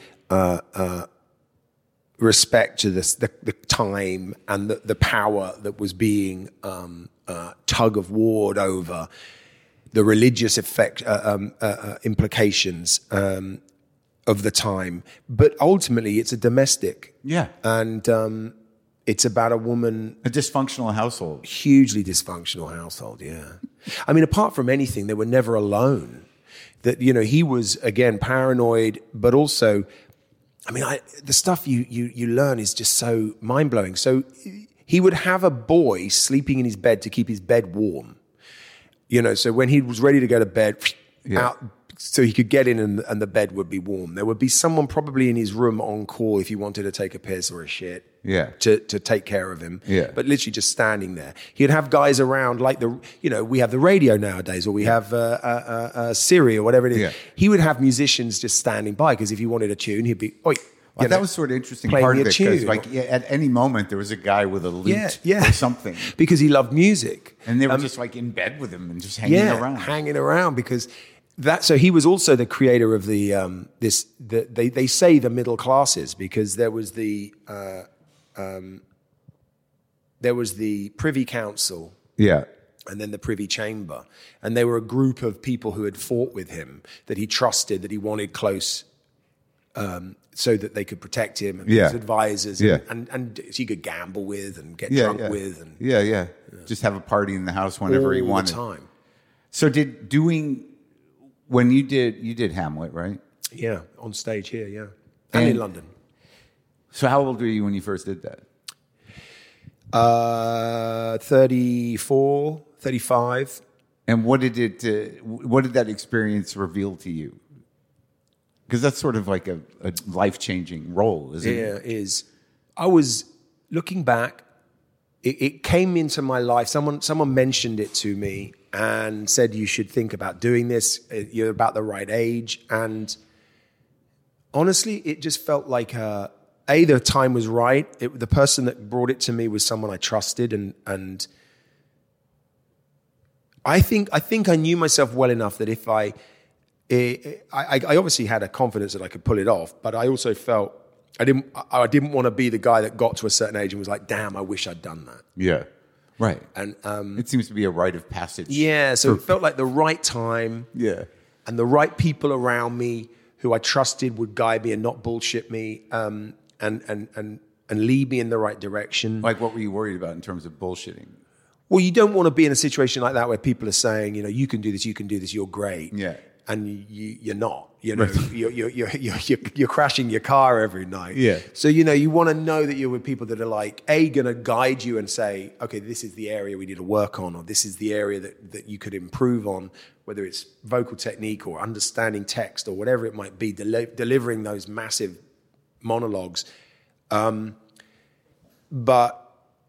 respect to the time and the power that was being tug of war over, the religious implications of the time. But ultimately, it's a domestic. Yeah. And it's about a woman. A dysfunctional household. Hugely dysfunctional household, yeah. I mean, apart from anything, they were never alone. That, he was, again, paranoid, but also, I mean, the stuff you learn is just so mind-blowing. So he would have a boy sleeping in his bed to keep his bed warm. So when he was ready to go to bed, out so he could get in and the bed would be warm. There would be someone probably in his room on call if he wanted to take a piss or a shit. Yeah. To take care of him. Yeah. But literally just standing there. He'd have guys around like we have the radio nowadays, or we have Siri or whatever it is. Yeah. He would have musicians just standing by, because if he wanted a tune, he'd be, that was sort of interesting part of it, because at any moment there was a guy with a lute or something. Because he loved music. And they were just like in bed with him and just hanging around. Because so he was also the creator of the they say the middle classes, because there was the Privy Council. Yeah. And then the Privy Chamber. And they were a group of people who had fought with him, that he trusted, that he wanted close, so that they could protect him, and his advisors, and he could gamble with and get drunk with. And just have a party in the house whenever he wanted. All the time. So when you did Hamlet, right? Yeah, on stage here, and in London. So how old were you when you first did that? 34, 35. And what did that experience reveal to you? Because that's sort of like a life-changing role, isn't it? Yeah, it is. I was looking back. It came into my life. Someone mentioned it to me and said, you should think about doing this. You're about the right age. And honestly, it just felt like the time was right. The person that brought it to me was someone I trusted, and I think I knew myself well enough that if I obviously had a confidence that I could pull it off, but I also felt I didn't want to be the guy that got to a certain age and was like, damn, I wish I'd done that. Yeah, right. And it seems to be a rite of passage. Yeah, so it felt like the right time. Yeah, and the right people around me who I trusted would guide me and not bullshit me, and lead me in the right direction. Like, what were you worried about in terms of bullshitting? Well, you don't want to be in a situation like that where people are saying, you can do this, you're great. Yeah. And you're not, you're crashing your car every night. Yeah. So, you want to know that you're with people that are like, going to guide you and say, okay, this is the area we need to work on, or this is the area that you could improve on, whether it's vocal technique or understanding text or whatever it might be, delivering those massive monologues. But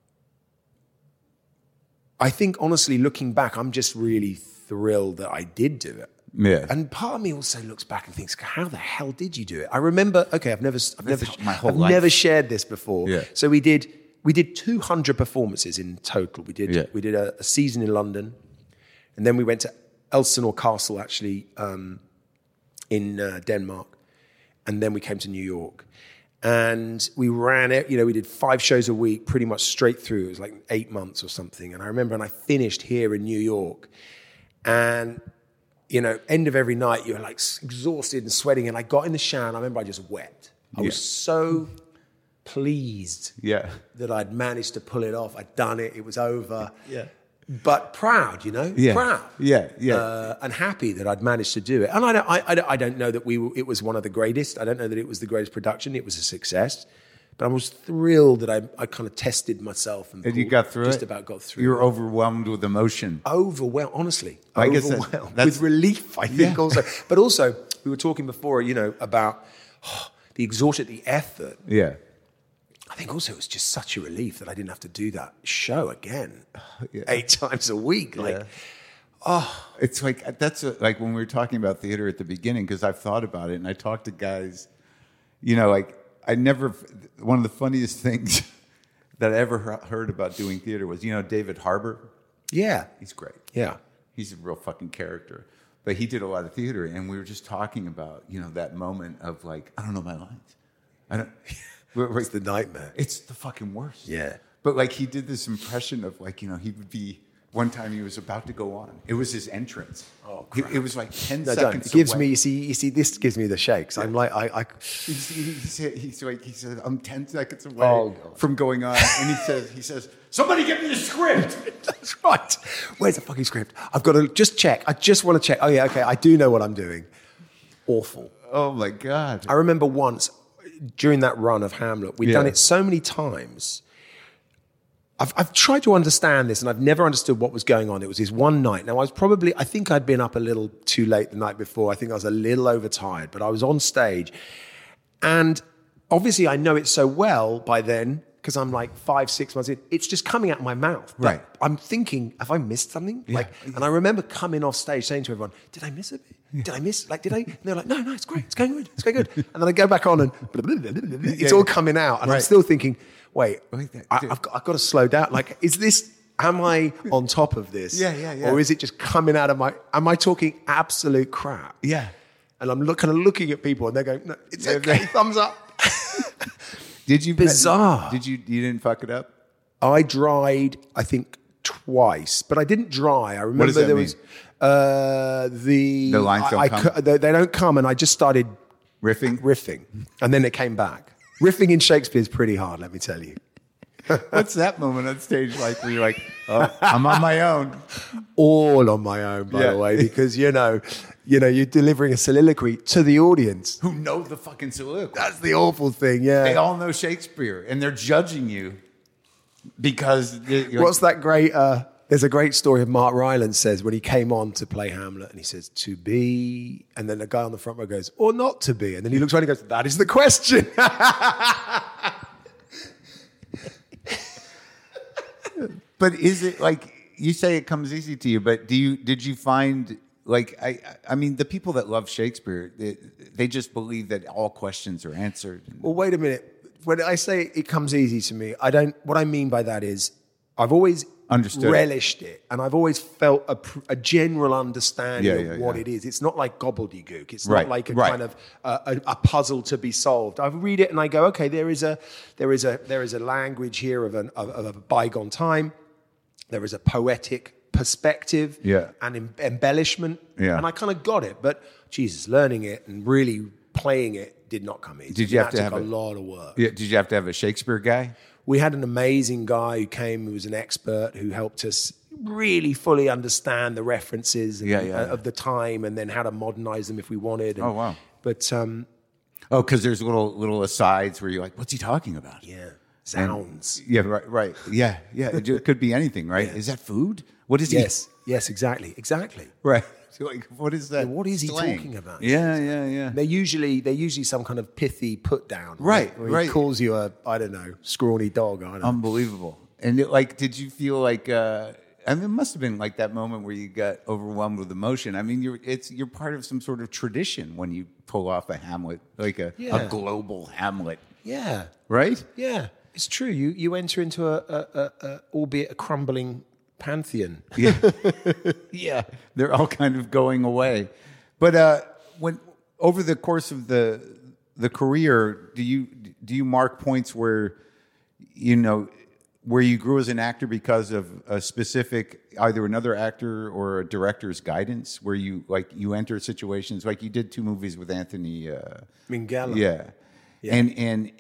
I think, honestly, looking back, I'm just really thrilled that I did do it. Yeah. And part of me also looks back and thinks, how the hell did you do it? I remember, I've never shared this before. Yeah. So we did 200 performances in total. We did a season in London, and then we went to Elsinore Castle, actually, in Denmark. And then we came to New York. And we ran it, we did 5 shows a week pretty much straight through. It was like 8 months or something. And I remember, and I finished here in New York. And, end of every night, you're like exhausted and sweating. And I got in the shower and I remember I just wept. I was so pleased that I'd managed to pull it off. I'd done it. It was over. Yeah. But proud, proud. Yeah. And happy that I'd managed to do it. And I don't know that it was one of the greatest. I don't know that it was the greatest production. It was a success. But I was thrilled that I kind of tested myself. And you got through just it? About got through it. You were overwhelmed with emotion. Honestly. I guess overwhelmed. that's with relief, I think, also. But also, we were talking before, about the exhaustion, the effort. Yeah. I think also it was just such a relief that I didn't have to do that show again 8 times a week. It's like, that's like when we were talking about theater at the beginning, because I've thought about it and I talked to guys, one of the funniest things that I ever heard about doing theater was, David Harbour. Yeah. He's great. Yeah. He's a real fucking character. But he did a lot of theater, and we were just talking about, that moment of like, I don't know my lines. It's the nightmare. It's the fucking worst. Yeah. But like he did this impression of like, he would be, one time he was about to go on. It was his entrance. Oh, crap. It was like 10 seconds It gives away. me, you see, this gives me the shakes. Yeah. I'm like, He said, I'm 10 seconds away from going on. And he says, somebody get me the script. That's right. Where's the fucking script? I've got to just check. I just want to check. Oh yeah, okay. I do know what I'm doing. Awful. Oh my God. I remember once, during that run of Hamlet, we'd done it so many times. I've tried to understand this, and I've never understood what was going on. It was this one night. Now, I think I'd been up a little too late the night before. I think I was a little overtired, but I was on stage. And obviously, I know it so well by then, because I'm like 5-6 months in. It's just coming out of my mouth. Right. I'm thinking, have I missed something? Yeah. And I remember coming off stage saying to everyone, did I miss a bit? Did I miss? And they're like, no, it's great. It's going good. It's going good. And then I go back on and it's all coming out. And I'm still thinking, wait, I've got to slow down. Like, am I on top of this? Yeah. Or is it just coming out of am I talking absolute crap? Yeah. And I'm kind of looking at people and they're going, no, it's okay, thumbs up. Did you? Bizarre. You didn't fuck it up? I dried, I think, twice, but I didn't dry. I remember What does that there mean? was the lines don't come? They don't come, and I just started riffing, and then it came back. Riffing in Shakespeare is pretty hard, let me tell you. What's that moment on stage like where you're like, oh, I'm on my own? All on my own, by the way, because you're delivering a soliloquy to the audience who know the fucking soliloquy. That's the awful thing. Yeah, they all know Shakespeare, and they're judging you because. What's that great? There's a great story of Mark Rylance says when he came on to play Hamlet, and he says, to be, and then the guy on the front row goes, or not to be, and then he looks around and goes, that is the question. But is it like, you say it comes easy to you, but did you find, like, I mean, the people that love Shakespeare, they just believe that all questions are answered. Well, wait a minute. When I say it comes easy to me, what I mean by that is I've always relished it, and I've always felt a general understanding of what it is. It's not like gobbledygook. It's not like a kind of a puzzle to be solved. I read it and I go, okay, there is a language here of a bygone time. There is a poetic perspective and embellishment, and I kind of got it. But Jesus, learning it and really playing it did not come easy. Did you have to have a lot of work? Yeah. Did you have to have a Shakespeare guy? We had an amazing guy who came, who was an expert, who helped us really fully understand the references of the time, and then how to modernize them if we wanted. And, oh wow! But because there's little asides where you're like, "What's he talking about?" Yeah, sounds. And, right. Yeah. It could be anything, right? Yeah. Is that food? What is he? Yes, exactly. Right. So like, what is that? Yeah, what is slang? he talking about? Yeah. They're usually some kind of pithy put down. Right. He calls you a, I don't know, scrawny dog. I don't know. Unbelievable. And did you feel like? I mean, it must have been like that moment where you got overwhelmed with emotion. I mean, you're part of some sort of tradition when you pull off a Hamlet, like a global Hamlet. Yeah. Right. Yeah, it's true. You enter into a albeit a crumbling pantheon. Yeah, they're all kind of going away. But when over the course of the the career, do you mark points where, where you grew as an actor because of a specific, either another actor or a director's guidance, where you enter situations like you did 2 movies with Anthony Minghella. Yeah. And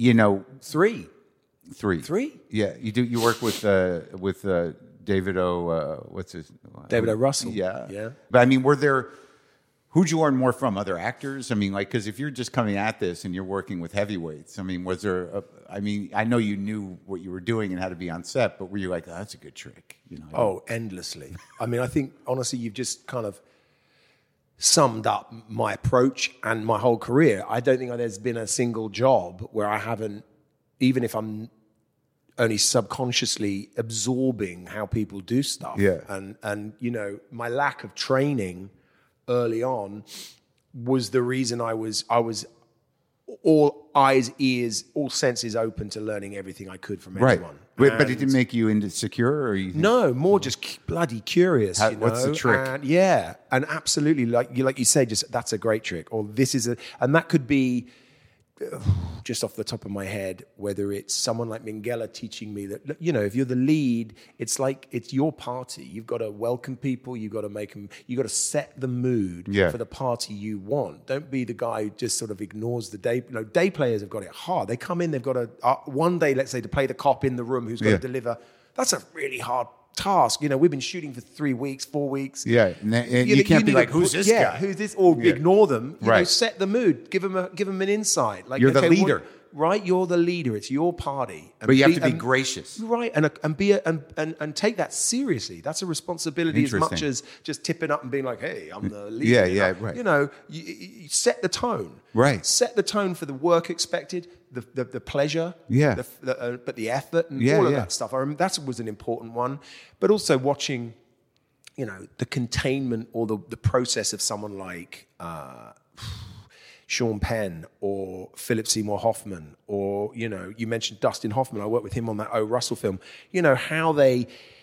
three. Yeah, you work with David what's his David O. Russell. Yeah. But I mean, who'd you learn more from? Other actors? I mean, because if you're just coming at this and you're working with heavyweights, I mean, was there? I know you knew what you were doing and how to be on set, but were you like, oh, that's a good trick? Oh, endlessly. I mean, I think honestly, you've just kind of summed up my approach and my whole career. I don't think there's been a single job where I haven't, even if I'm only subconsciously absorbing how people do stuff. Yeah. And my lack of training early on was the reason I was all eyes, ears, all senses open to learning everything I could from everyone. But it didn't make you insecure, or no, more just bloody curious. What's the trick? And absolutely, like you say, just that's a great trick, or this is and that could be. Just off the top of my head, whether it's someone like Minghella teaching me that, if you're the lead, it's like it's your party. You've got to welcome people. You've got to make them. You've got to set the mood for the party you want. Don't be the guy who just sort of ignores the day. Day players have got it hard. They come in. They've got to one day, let's say, to play the cop in the room who's got to deliver. That's a really hard task. We've been shooting for 3 weeks, 4 weeks. Yeah, and you can't be like, who's this guy? Who's this? Or ignore them. Set the mood. Give them an insight. Like, you're the leader. Right, you're the leader. It's your party. But you have to be gracious. Right, and take that seriously. That's a responsibility as much as just tipping up and being like, hey, I'm the leader. Yeah, right. You set the tone. Right. Set the tone for the work expected, the pleasure, but the effort and all of that stuff. I remember that was an important one. But also watching, the containment or the process of someone like Sean Penn or Philip Seymour Hoffman, or, you mentioned Dustin Hoffman. I worked with him on that O. Russell film. How they,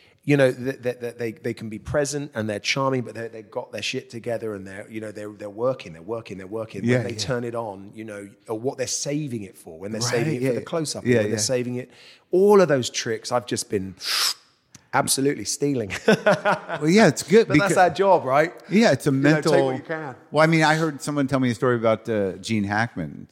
they can be present and they're charming, but they've got their shit together and they're working. When they turn it on, or what they're saving it for, when they're saving it for the close-up, when they're saving it. All of those tricks I've just been absolutely stealing. Well, yeah, it's good. But that's our job, right? Yeah, it's a mental. Take what you can. Well, I mean, I heard someone tell me a story about Gene Hackman.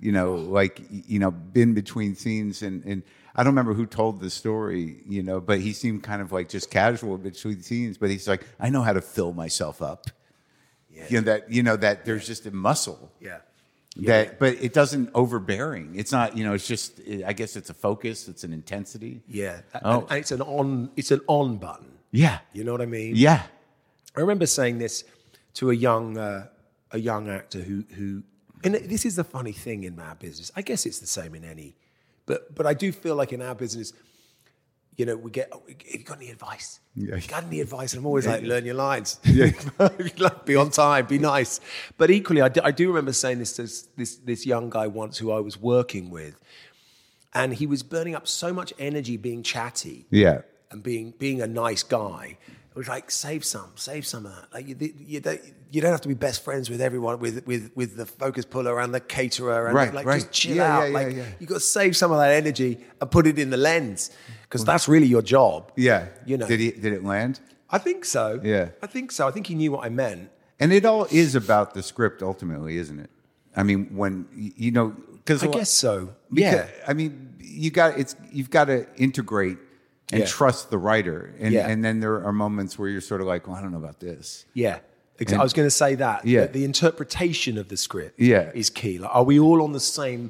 Been between scenes, and I don't remember who told the story. But he seemed kind of like just casual between scenes. But he's like, I know how to fill myself up. Yeah. That there's just a muscle. Yeah. But it doesn't overbearing. It's not, it's just, I guess it's a focus. It's an intensity. Yeah. And it's an on button. Yeah. You know what I mean? Yeah. I remember saying this to a young actor who, and this is the funny thing in our business. I guess it's the same in any, but I do feel like in our business, we get, you got any advice? Yeah. You got any advice? And I'm always like, learn your lines. Yeah. Be on time, be nice. But equally, I do remember saying this to this young guy once who I was working with. And he was burning up so much energy being chatty. Yeah. And being a nice guy. It was like, save some of that. Like you don't have to be best friends with everyone, with the focus puller and the caterer, and just chill out. You got to save some of that energy and put it in the lens, because that's really your job. Yeah. Did it land? I think so. Yeah. I think so. I think he knew what I meant. And it all is about the script ultimately, isn't it? I mean, when because I guess so. Yeah. I mean, you've got to integrate and trust the writer. And then there are moments where you're sort of like, well, I don't know about this. Yeah. I was going to say that. Yeah. The interpretation of the script is key. Like, are we all in the same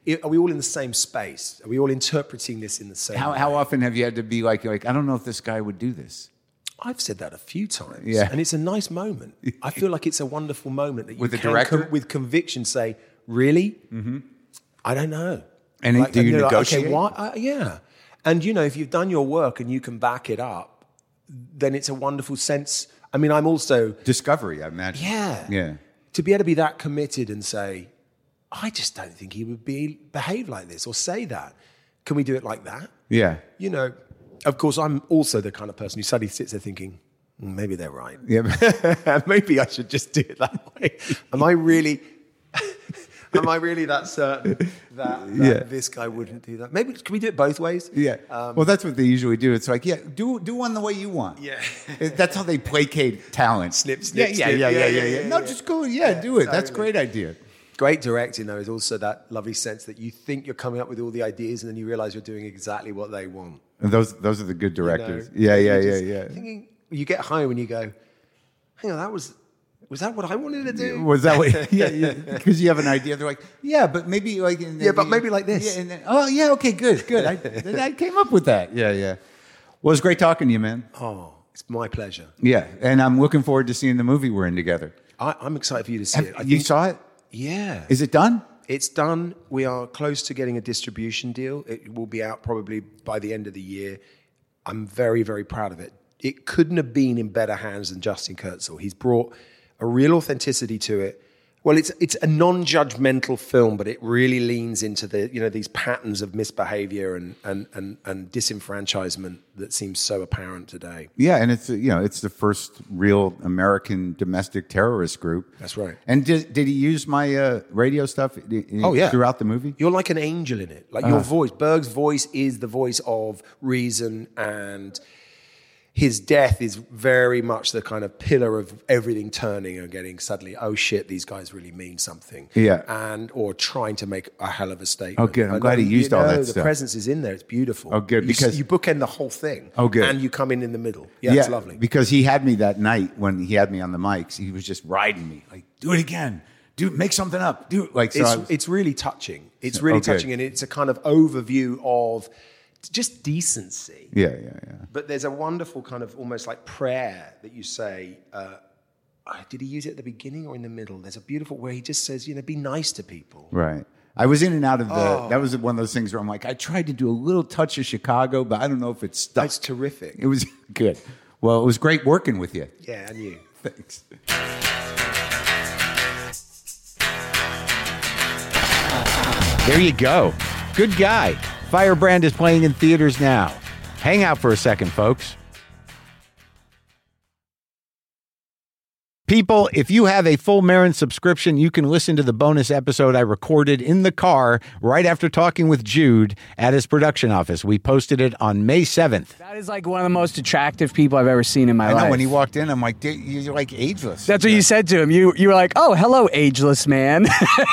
space? Are we all interpreting this in the same way? How often have you had to be like, I don't know if this guy would do this? I've said that a few times. Yeah. And it's a nice moment. I feel like it's a wonderful moment that you with the director? With conviction say, really? Mm-hmm. I don't know. And do you negotiate? Okay, why? Yeah. And, if you've done your work and you can back it up, then it's a wonderful sense. I mean, I'm also... Discovery, I imagine. Yeah. Yeah. To be able to be that committed and say, I just don't think he would behave like this or say that. Can we do it like that? Yeah. Of course, I'm also the kind of person who suddenly sits there thinking, maybe they're right. Yeah. Maybe I should just do it that way. Am I really Am I really that certain that this guy wouldn't do that? Maybe can we do it both ways? Yeah. Well, that's what they usually do. It's like, do one the way you want. Yeah. That's how they placate talent. Snip, snip, Yeah. snip. No, just go. Yeah, do it. That's a totally. great idea. Great directing, though, is also that lovely sense that you think you're coming up with all the ideas and then you realize you're doing exactly what they want. And those are the good directors. You know? Yeah. You're just thinking, you get home and you go, hang on, was that what I wanted to do? Was that what? Yeah. Because you have an idea. They're like, yeah, but maybe like. But maybe like this. Yeah, and then, okay, good. I came up with that. Yeah. Well, it's great talking to you, man. Oh, it's my pleasure. Yeah, and I'm looking forward to seeing the movie we're in together. I'm excited for you to see it. You saw it? Yeah. Is it done? It's done. We are close to getting a distribution deal. It will be out probably by the end of the year. I'm very, very proud of it. It couldn't have been in better hands than Justin Kurzel. He's brought a real authenticity to it. Well, it's a non-judgmental film, but it really leans into these patterns of misbehavior and disenfranchisement that seems so apparent today. Yeah, and it's the first real American domestic terrorist group. That's right. And did he use my radio stuff? Throughout the movie? You're like an angel in it. Like your voice, Berg's voice is the voice of reason, and his death is very much the kind of pillar of everything turning and getting suddenly, oh shit, these guys really mean something. Yeah. Or trying to make a hell of a statement. Oh, good. I'm glad he used all that the stuff. presence is in there. It's beautiful. Oh, good. Because you bookend the whole thing. Oh, good. And you come in the middle. Yeah, it's lovely. Because he had me that night when he had me on the mics. He was just riding me. Like, do it again. Make something up. Do it. Like, so it's really touching. It's really touching. And it's a kind of overview of just decency. Yeah. But there's a wonderful kind of almost like prayer that you say. Did he use it at the beginning or in the middle? There's a beautiful where he just says, be nice to people. Right. I was in and out of that was one of those things where I'm like, I tried to do a little touch of Chicago, but I don't know if it's stuck. That's terrific. It was good. Well, it was great working with you. Yeah, and you. Thanks. There you go. Good guy. Firebrand is playing in theaters now. Hang out for a second, folks. People, if you have a full Maron subscription, you can listen to the bonus episode I recorded in the car right after talking with Jude at his production office. We posted it on May 7th. That is like one of the most attractive people I've ever seen in my life. I know, when he walked in, I'm like, you're like ageless. That's what you said to him. You were like, oh, hello, ageless man.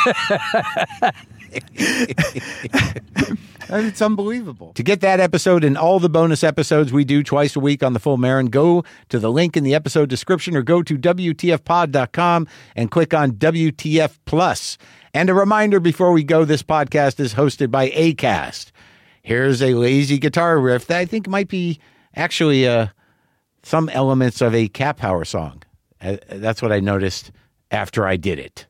It's unbelievable. To get that episode and all the bonus episodes we do twice a week on The Full Maron, go to the link in the episode description or go to WTFpod.com and click on WTF Plus. And a reminder before we go, this podcast is hosted by Acast. Here's a lazy guitar riff that I think might be actually some elements of a Cat Power song. That's what I noticed after I did it.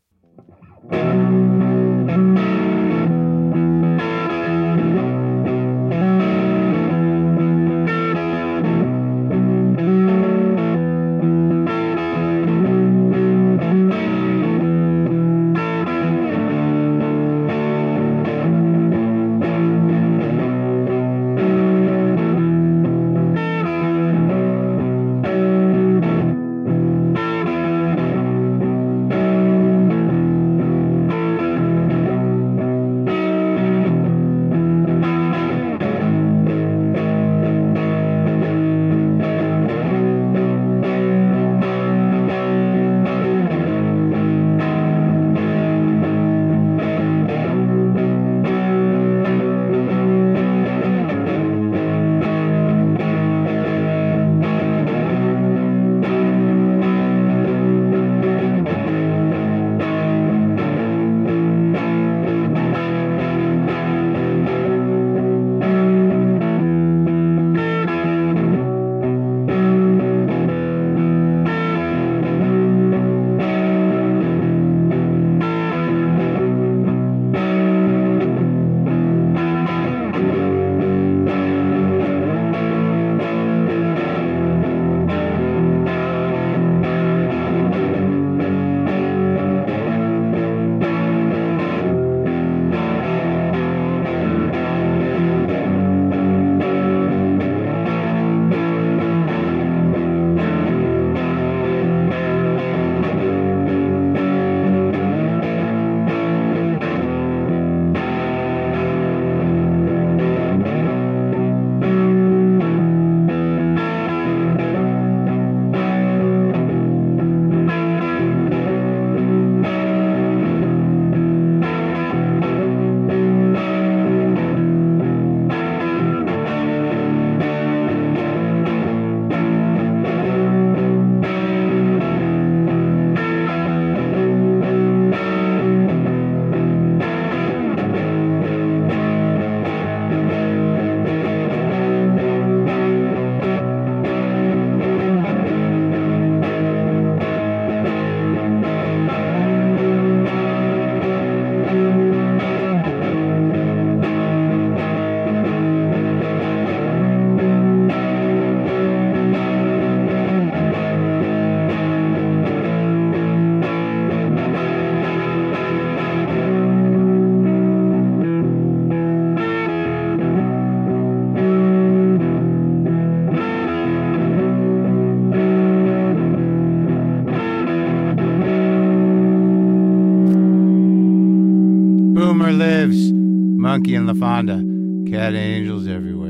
lives. Monkey and LaFonda. Cat angels everywhere.